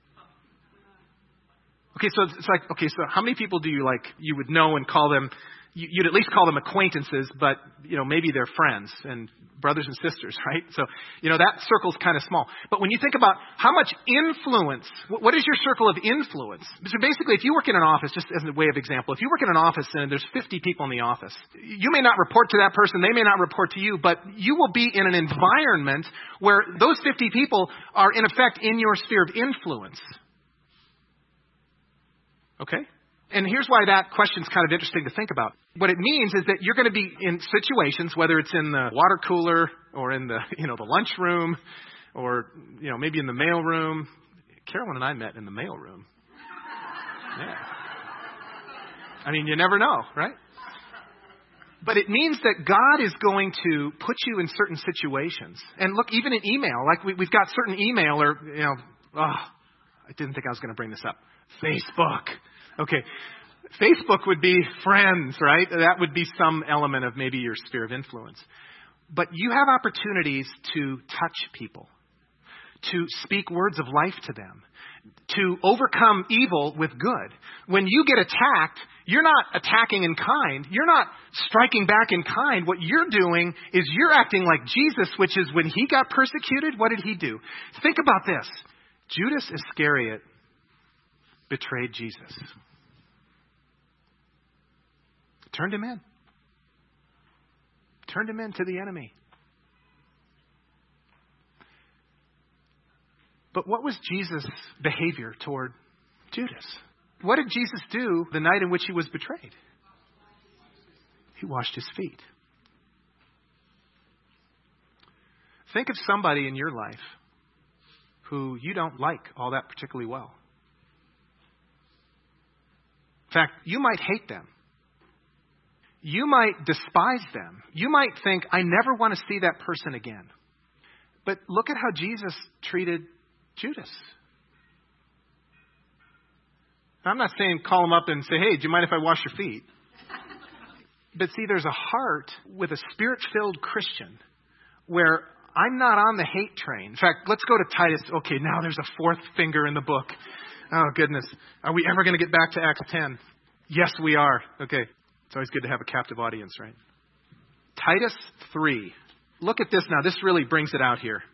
Okay, so it's like, okay, so how many people do you like, you would know and call them, you'd at least call them acquaintances, but, you know, maybe they're friends and brothers and sisters, right? So, you know, that circle's kind of small. But when you think about how much influence, what is your circle of influence? So basically, if you work in an office, just as a way of example, if you work in an office and there's fifty people in the office, you may not report to that person, they may not report to you, but you will be in an environment where those fifty people are in effect in your sphere of influence. Okay? And here's why that question's kind of interesting to think about. What it means is that you're going to be in situations, whether it's in the water cooler or in the, you know, the lunchroom or, you know, maybe in the mail room. Carolyn and I met in the mail room. Yeah. I mean, you never know, right? But it means that God is going to put you in certain situations. And look, even in email, like we, we've got certain email or, you know, oh, I didn't think I was going to bring this up. Facebook. Okay, Facebook would be friends, right? That would be some element of maybe your sphere of influence. But you have opportunities to touch people, to speak words of life to them, to overcome evil with good. When you get attacked, you're not attacking in kind. You're not striking back in kind. What you're doing is you're acting like Jesus, which is when he got persecuted, what did he do? Think about this. Judas Iscariot betrayed Jesus. Turned him in. Turned him in to the enemy. But what was Jesus' behavior toward Judas? What did Jesus do the night in which he was betrayed? He washed his feet. Think of somebody in your life who you don't like all that particularly well. In fact, you might hate them. You might despise them. You might think, I never want to see that person again. But look at how Jesus treated Judas. I'm not saying call him up and say, hey, do you mind if I wash your feet? But see, there's a heart with a spirit-filled Christian where I'm not on the hate train. In fact, let's go to Titus. Okay, now there's a fourth finger in the book. Oh, goodness. Are we ever going to get back to Acts ten? Yes, we are. Okay. It's always good to have a captive audience, right? Titus three. Look at this now. This really brings it out here.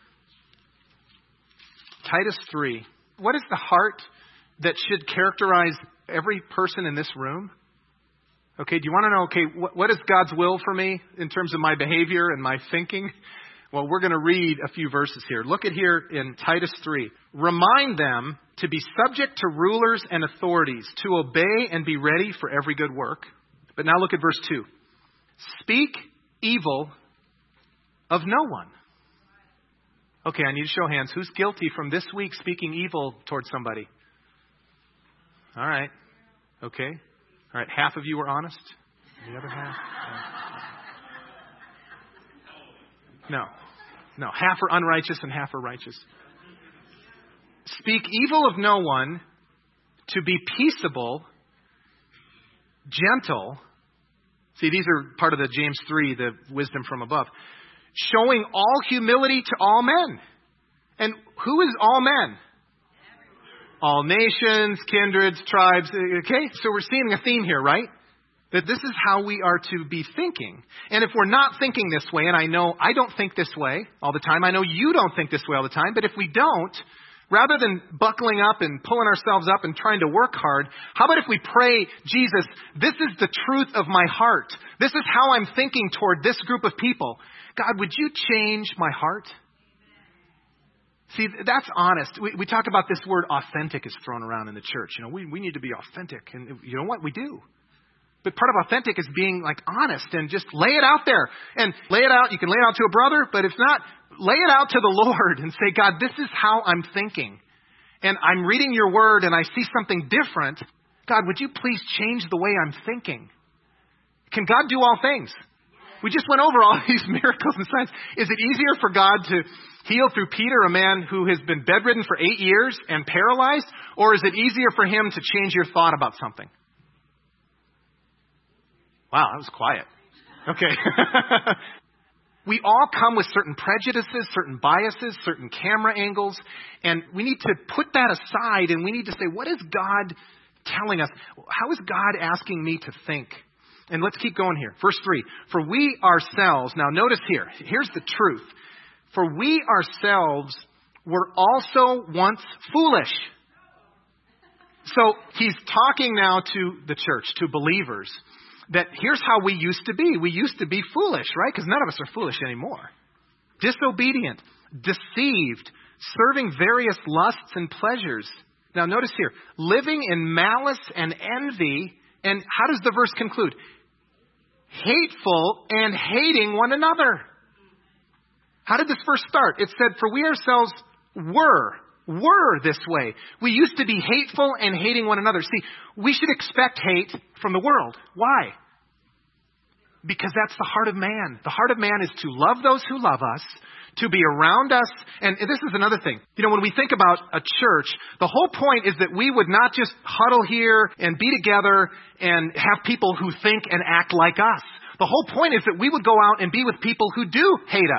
Titus three. What is the heart that should characterize every person in this room? Okay, do you want to know, okay, what, what is God's will for me in terms of my behavior and my thinking? Well, we're going to read a few verses here. Look at here in Titus three. Remind them to be subject to rulers and authorities, to obey and be ready for every good work. But now look at verse two. Speak evil of no one. Okay, I need to show hands. Who's guilty from this week speaking evil towards somebody? All right. Okay. All right. Half of you were honest. The other half? No. No. Half are unrighteous and half are righteous. Speak evil of no one, to be peaceable, gentle. See, these are part of the James three, the wisdom from above. Showing all humility to all men. And who is all men? All nations, kindreds, tribes. Okay, so we're seeing a theme here, right? That this is how we are to be thinking. And if we're not thinking this way, and I know I don't think this way all the time, I know you don't think this way all the time, but if we don't, rather than buckling up and pulling ourselves up and trying to work hard, how about if we pray, Jesus, this is the truth of my heart. This is how I'm thinking toward this group of people. God, would you change my heart? See, that's honest. We, we talk about this word authentic is thrown around in the church. You know, we, we need to be authentic. And you know what? We do. But part of authentic is being like honest and just lay it out there. And lay it out. You can lay it out to a brother, but if not, lay it out to the Lord and say, God, this is how I'm thinking. And I'm reading your word and I see something different. God, would you please change the way I'm thinking? Can God do all things? We just went over all these miracles and signs. Is it easier for God to heal through Peter, a man who has been bedridden for eight years and paralyzed? Or is it easier for him to change your thought about something? Wow, that was quiet. Okay. We all come with certain prejudices, certain biases, certain camera angles, and we need to put that aside and we need to say, what is God telling us? How is God asking me to think? And let's keep going here. Verse three. For we ourselves, now notice here, here's the truth. For we ourselves were also once foolish. So he's talking now to the church, to believers, that here's how we used to be. We used to be foolish, right? Because none of us are foolish anymore. Disobedient, deceived, serving various lusts and pleasures. Now notice here, living in malice and envy. And how does the verse conclude? Hateful and hating one another. How did this verse start? It said, for we ourselves were, were this way. We used to be hateful and hating one another. See, we should expect hate from the world. Why? Because that's the heart of man. The heart of man is to love those who love us, to be around us. And this is another thing. You know, when we think about a church, the whole point is that we would not just huddle here and be together and have people who think and act like us. The whole point is that we would go out and be with people who do hate us,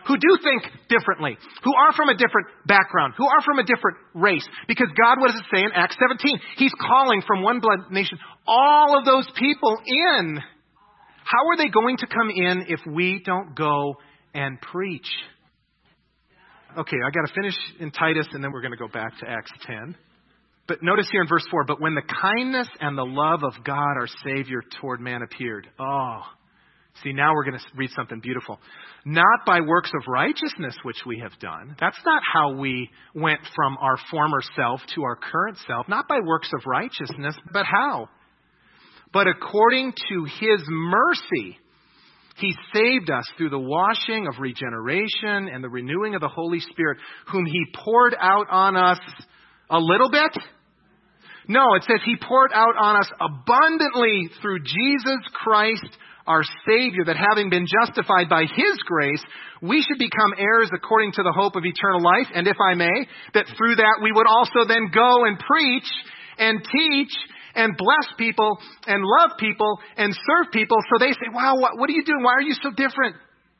who do think differently, who are from a different background, who are from a different race. Because God, what does it say in Acts seventeen? He's calling from one blood nation all of those people in. How are they going to come in if we don't go and preach? Okay, I got to finish in Titus, and then we're going to go back to Acts ten. But notice here in verse four, but when the kindness and the love of God, our Savior, toward man appeared. Oh, see, now we're going to read something beautiful. Not by works of righteousness which we have done. That's not how we went from our former self to our current self. Not by works of righteousness, but how? But according to His mercy, He saved us through the washing of regeneration and the renewing of the Holy Spirit, whom He poured out on us a little bit? No, it says He poured out on us abundantly through Jesus Christ, our Savior, that having been justified by His grace, we should become heirs according to the hope of eternal life. And if I may, that through that we would also then go and preach and teach and bless people and love people and serve people. So they say, wow, what, what are you doing? Why are you so different?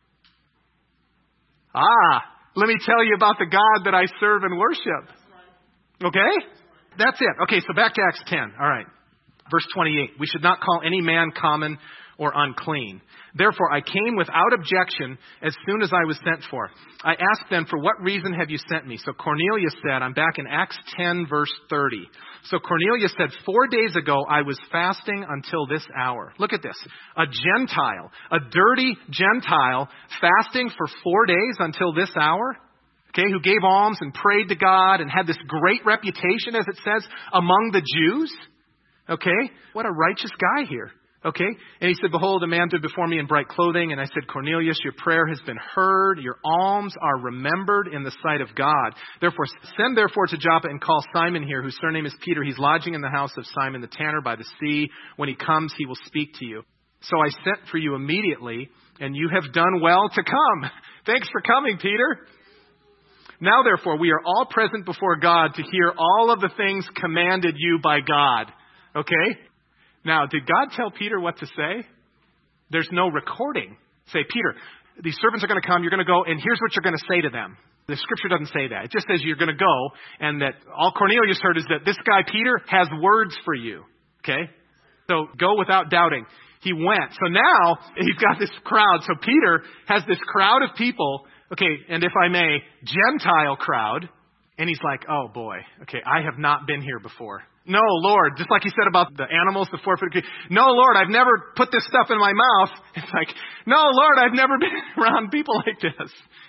Ah, let me tell you about the God that I serve and worship. Okay? That's it. Okay, so back to Acts ten. All right. Verse twenty-eight. We should not call any man common or unclean. Therefore, I came without objection as soon as I was sent for. I asked then, for what reason have you sent me? So Cornelius said, I'm back in Acts ten, verse thirty. So Cornelius said, four days ago, I was fasting until this hour. Look at this. A Gentile, a dirty Gentile, fasting for four days until this hour. Okay, who gave alms and prayed to God and had this great reputation, as it says, among the Jews. Okay, what a righteous guy here. Okay, and he said, behold, a man stood before me in bright clothing. And I said, Cornelius, your prayer has been heard. Your alms are remembered in the sight of God. Therefore, send therefore to Joppa and call Simon here, whose surname is Peter. He's lodging in the house of Simon the tanner by the sea. When he comes, he will speak to you. So I sent for you immediately, and you have done well to come. Thanks for coming, Peter. Now, therefore, we are all present before God to hear all of the things commanded you by God. Okay? Now, did God tell Peter what to say? There's no recording. Say, Peter, these servants are going to come. You're going to go, and here's what you're going to say to them. The scripture doesn't say that. It just says you're going to go, and that all Cornelius heard is that this guy, Peter, has words for you. Okay? So go without doubting. He went. So now he's got this crowd. So Peter has this crowd of people. Okay, and if I may, Gentile crowd. And he's like, oh boy, okay, I have not been here before. No, Lord, just like he said about the animals, the four-footed. No, Lord, I've never put this stuff in my mouth. It's like, no, Lord, I've never been around people like this.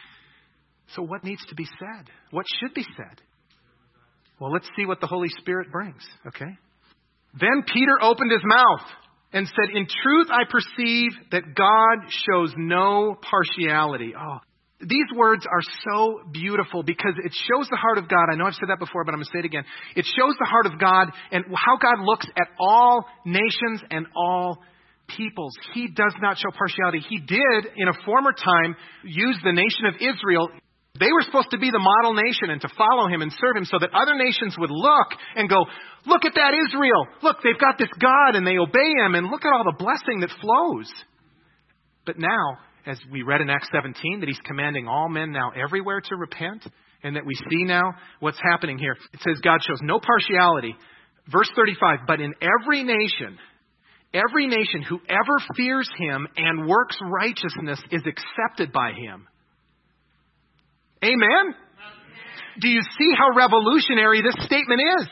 So what needs to be said? What should be said? Well, let's see what the Holy Spirit brings, okay? Then Peter opened his mouth and said, in truth, I perceive that God shows no partiality. Oh, these words are so beautiful because it shows the heart of God. I know I've said that before, but I'm going to say it again. It shows the heart of God and how God looks at all nations and all peoples. He does not show partiality. He did, in a former time, use the nation of Israel. They were supposed to be the model nation and to follow him and serve him so that other nations would look and go, look at that Israel. Look, they've got this God and they obey him, and look at all the blessing that flows. But now, as we read in Acts seventeen, that he's commanding all men now everywhere to repent, and that we see now what's happening here. It says God shows no partiality. Verse thirty-five, but in every nation, every nation, whoever fears him and works righteousness is accepted by him. Amen? Amen. Do you see how revolutionary this statement is?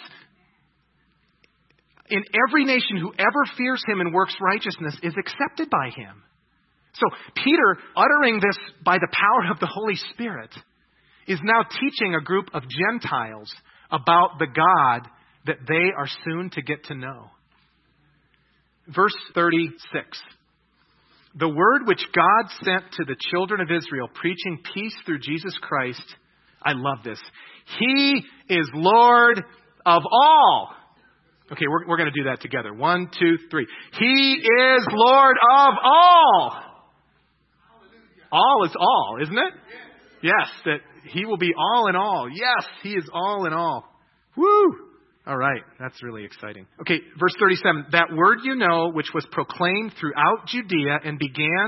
In every nation, whoever fears him and works righteousness is accepted by him. So Peter, uttering this by the power of the Holy Spirit, is now teaching a group of Gentiles about the God that they are soon to get to know. Verse thirty-six. The word which God sent to the children of Israel, preaching peace through Jesus Christ. I love this. He is Lord of all. Okay, we're, we're going to do that together. One, two, three. He is Lord of all. All is all, isn't it? Yes, that he will be all in all. Yes, he is all in all. Woo! All right, that's really exciting. Okay, verse thirty-seven. That word you know, which was proclaimed throughout Judea and began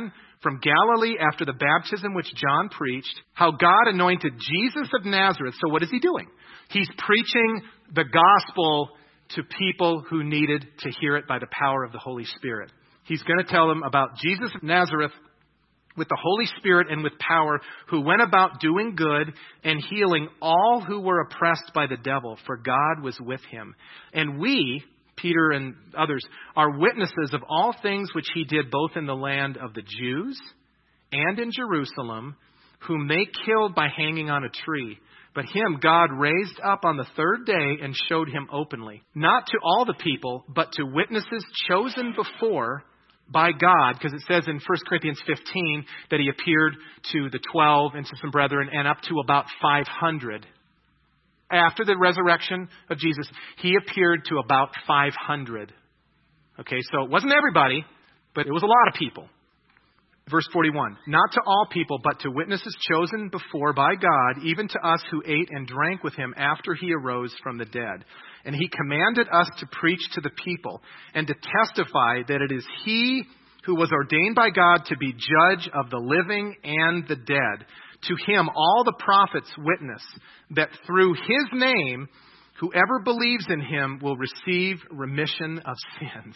from Galilee after the baptism which John preached, how God anointed Jesus of Nazareth. So what is he doing? He's preaching the gospel to people who needed to hear it by the power of the Holy Spirit. He's going to tell them about Jesus of Nazareth with the Holy Spirit and with power, who went about doing good and healing all who were oppressed by the devil, for God was with him. And we, Peter and others, are witnesses of all things which he did both in the land of the Jews and in Jerusalem, whom they killed by hanging on a tree. But him God raised up on the third day and showed him openly, not to all the people, but to witnesses chosen before by God, because it says in First Corinthians fifteen that he appeared to the twelve and to some brethren and up to about five hundred. After the resurrection of Jesus, he appeared to about five hundred. Okay, so it wasn't everybody, but it was a lot of people. Verse forty-one, not to all people, but to witnesses chosen before by God, even to us who ate and drank with him after he arose from the dead. And he commanded us to preach to the people and to testify that it is he who was ordained by God to be judge of the living and the dead. To him all the prophets witness that through his name, whoever believes in him will receive remission of sins.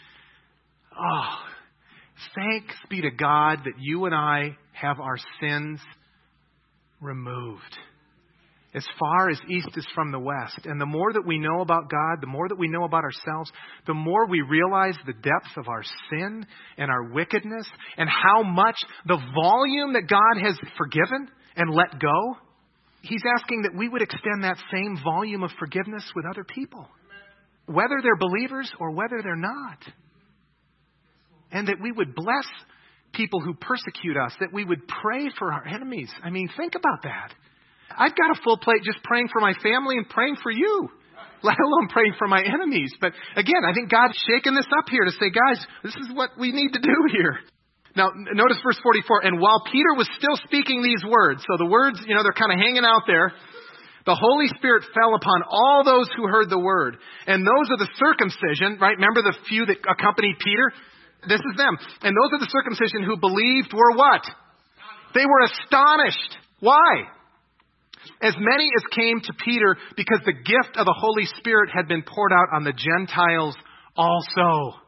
Oh, thanks be to God that you and I have our sins removed. As far as east is from the west. And the more that we know about God, the more that we know about ourselves, the more we realize the depth of our sin and our wickedness and how much the volume that God has forgiven and let go. He's asking that we would extend that same volume of forgiveness with other people, whether they're believers or whether they're not. And that we would bless people who persecute us, that we would pray for our enemies. I mean, think about that. I've got a full plate just praying for my family and praying for you, let alone praying for my enemies. But again, I think God's shaking this up here to say, guys, this is what we need to do here. Now, notice verse forty-four. And while Peter was still speaking these words, so the words, you know, they're kind of hanging out there. The Holy Spirit fell upon all those who heard the word. And those are the circumcision, right? Remember the few that accompanied Peter? This is them. And those are the circumcision who believed were what? They were astonished. Why? As many as came to Peter because the gift of the Holy Spirit had been poured out on the Gentiles also.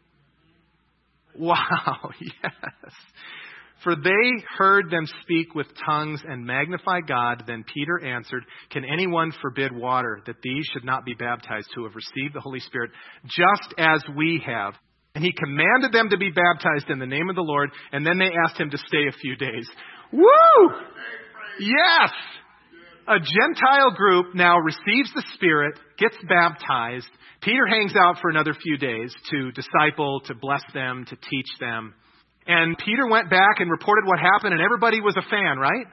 Wow, yes. For they heard them speak with tongues and magnify God. Then Peter answered, can anyone forbid water that these should not be baptized who have received the Holy Spirit just as we have? And he commanded them to be baptized in the name of the Lord. And then they asked him to stay a few days. Woo! Yes! A Gentile group now receives the Spirit, gets baptized. Peter hangs out for another few days to disciple, to bless them, to teach them. And Peter went back and reported what happened, and everybody was a fan, right?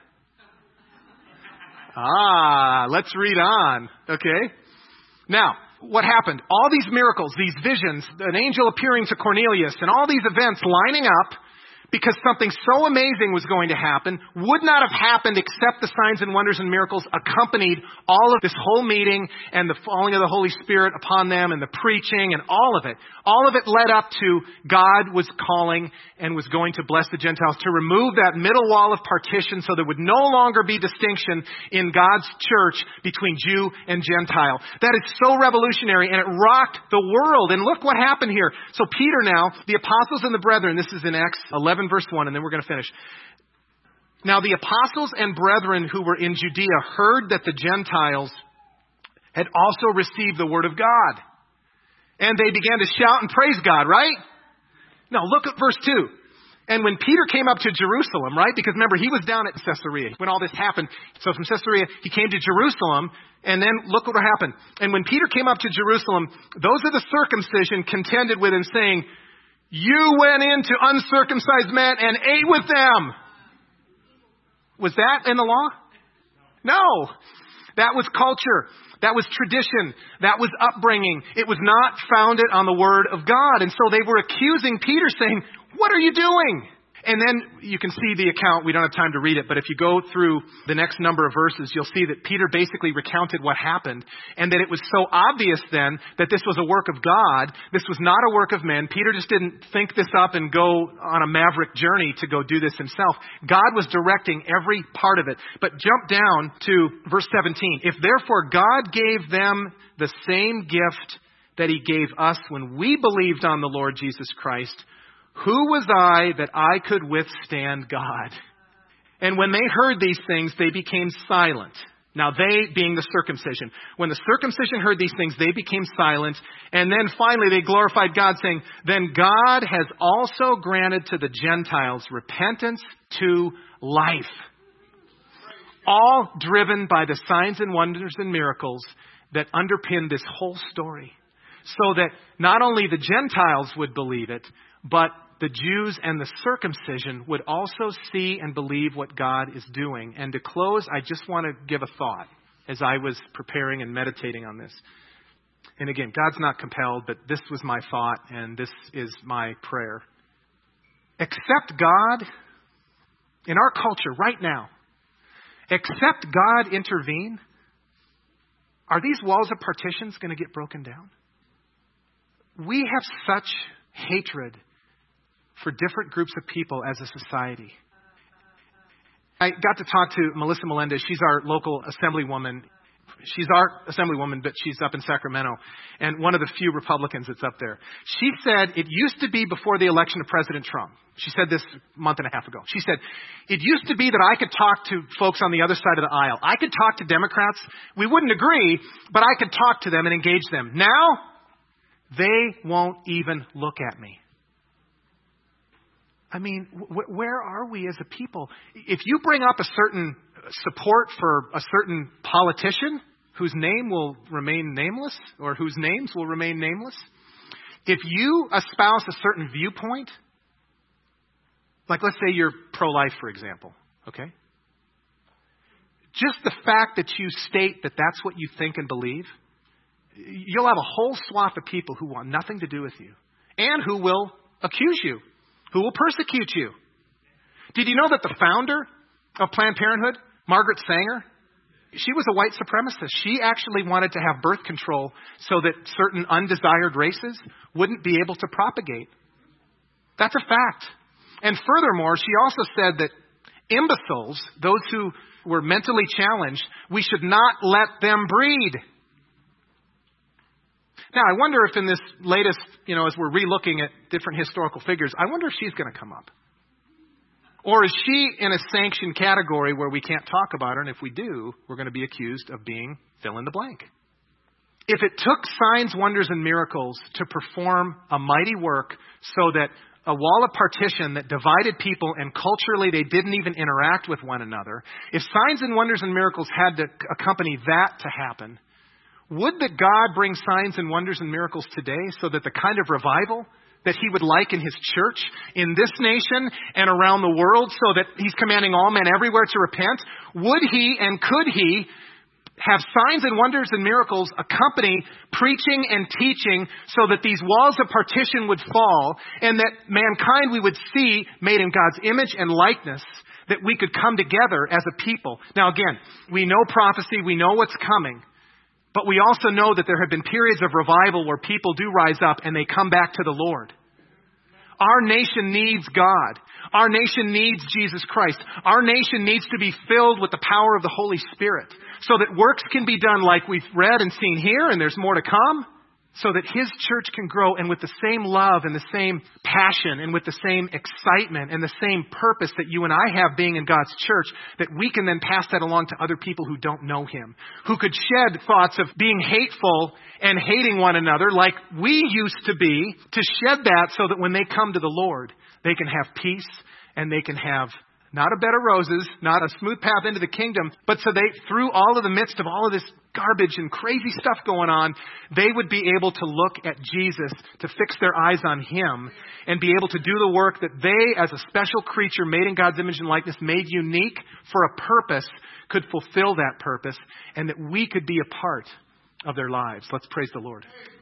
Ah, let's read on. Okay. Now, what happened? All these miracles, these visions, an angel appearing to Cornelius, and all these events lining up because something so amazing was going to happen, would not have happened except the signs and wonders and miracles accompanied all of this whole meeting and the falling of the Holy Spirit upon them and the preaching and all of it. All of it led up to God was calling and was going to bless the Gentiles to remove that middle wall of partition so there would no longer be distinction in God's church between Jew and Gentile. That is so revolutionary, and it rocked the world. And look what happened here. So Peter now, the apostles and the brethren, this is in Acts eleven verse one, and then we're going to finish. Now the apostles and brethren who were in Judea heard that the Gentiles had also received the word of God. And they began to shout and praise God, right? Now look at verse two. And when Peter came up to Jerusalem, right? Because remember, he was down at Caesarea when all this happened. So from Caesarea, he came to Jerusalem. And then look what happened. And when Peter came up to Jerusalem, those of the circumcision contended with him, saying, you went into uncircumcised men and ate with them. Was that in the law? No. That was culture. That was tradition. That was upbringing. It was not founded on the word of God. And so they were accusing Peter, saying, what are you doing? And then you can see the account. We don't have time to read it, but if you go through the next number of verses, you'll see that Peter basically recounted what happened, and that it was so obvious then that this was a work of God. This was not a work of men. Peter just didn't think this up and go on a maverick journey to go do this himself. God was directing every part of it. But jump down to verse seventeen. If therefore God gave them the same gift that he gave us when we believed on the Lord Jesus Christ, who was I that I could withstand God? And when they heard these things, they became silent. Now they being the circumcision. When the circumcision heard these things, they became silent. And then finally they glorified God, saying, then God has also granted to the Gentiles repentance to life. All driven by the signs and wonders and miracles that underpin this whole story. So that not only the Gentiles would believe it, but the Jews and the circumcision would also see and believe what God is doing. And to close, I just want to give a thought as I was preparing and meditating on this. And again, God's not compelled, but this was my thought and this is my prayer. Except God, in our culture right now, except God intervene, are these walls of partitions going to get broken down? We have such hatred for different groups of people as a society. I got to talk to Melissa Melendez. She's our local assemblywoman. She's our assemblywoman, but she's up in Sacramento, and one of the few Republicans that's up there. She said it used to be before the election of President Trump. She said this a month and a half ago. She said, it used to be that I could talk to folks on the other side of the aisle. I could talk to Democrats. We wouldn't agree, but I could talk to them and engage them. Now, they won't even look at me. I mean, wh- where are we as a people? If you bring up a certain support for a certain politician whose name will remain nameless or whose names will remain nameless, if you espouse a certain viewpoint, like let's say you're pro-life, for example, okay? Just the fact that you state that that's what you think and believe, you'll have a whole swath of people who want nothing to do with you and who will accuse you, who will persecute you. Did you know that the founder of Planned Parenthood, Margaret Sanger, she was a white supremacist. She actually wanted to have birth control so that certain undesired races wouldn't be able to propagate. That's a fact. And furthermore, she also said that imbeciles, those who were mentally challenged, we should not let them breed. Now, I wonder if in this latest, you know, as we're relooking at different historical figures, I wonder if she's going to come up. Or is she in a sanctioned category where we can't talk about her, and if we do, we're going to be accused of being fill in the blank? If it took signs, wonders, and miracles to perform a mighty work so that a wall of partition that divided people and culturally they didn't even interact with one another, if signs and wonders and miracles had to accompany that to happen, would that God bring signs and wonders and miracles today so that the kind of revival that he would like in his church, in this nation and around the world, so that he's commanding all men everywhere to repent, would he and could he have signs and wonders and miracles accompany preaching and teaching so that these walls of partition would fall and that mankind we would see made in God's image and likeness, that we could come together as a people? Now again, we know prophecy, we know what's coming. But we also know that there have been periods of revival where people do rise up and they come back to the Lord. Our nation needs God. Our nation needs Jesus Christ. Our nation needs to be filled with the power of the Holy Spirit so that works can be done like we've read and seen here, and there's more to come, so that his church can grow, and with the same love and the same passion and with the same excitement and the same purpose that you and I have being in God's church, that we can then pass that along to other people who don't know him, who could shed thoughts of being hateful and hating one another like we used to be, to shed that so that when they come to the Lord, they can have peace and they can have not a bed of roses, not a smooth path into the kingdom, but so they, through all of the midst of all of this garbage and crazy stuff going on, they would be able to look at Jesus, to fix their eyes on him, and be able to do the work that they, as a special creature made in God's image and likeness, made unique for a purpose, could fulfill that purpose, and that we could be a part of their lives. Let's praise the Lord.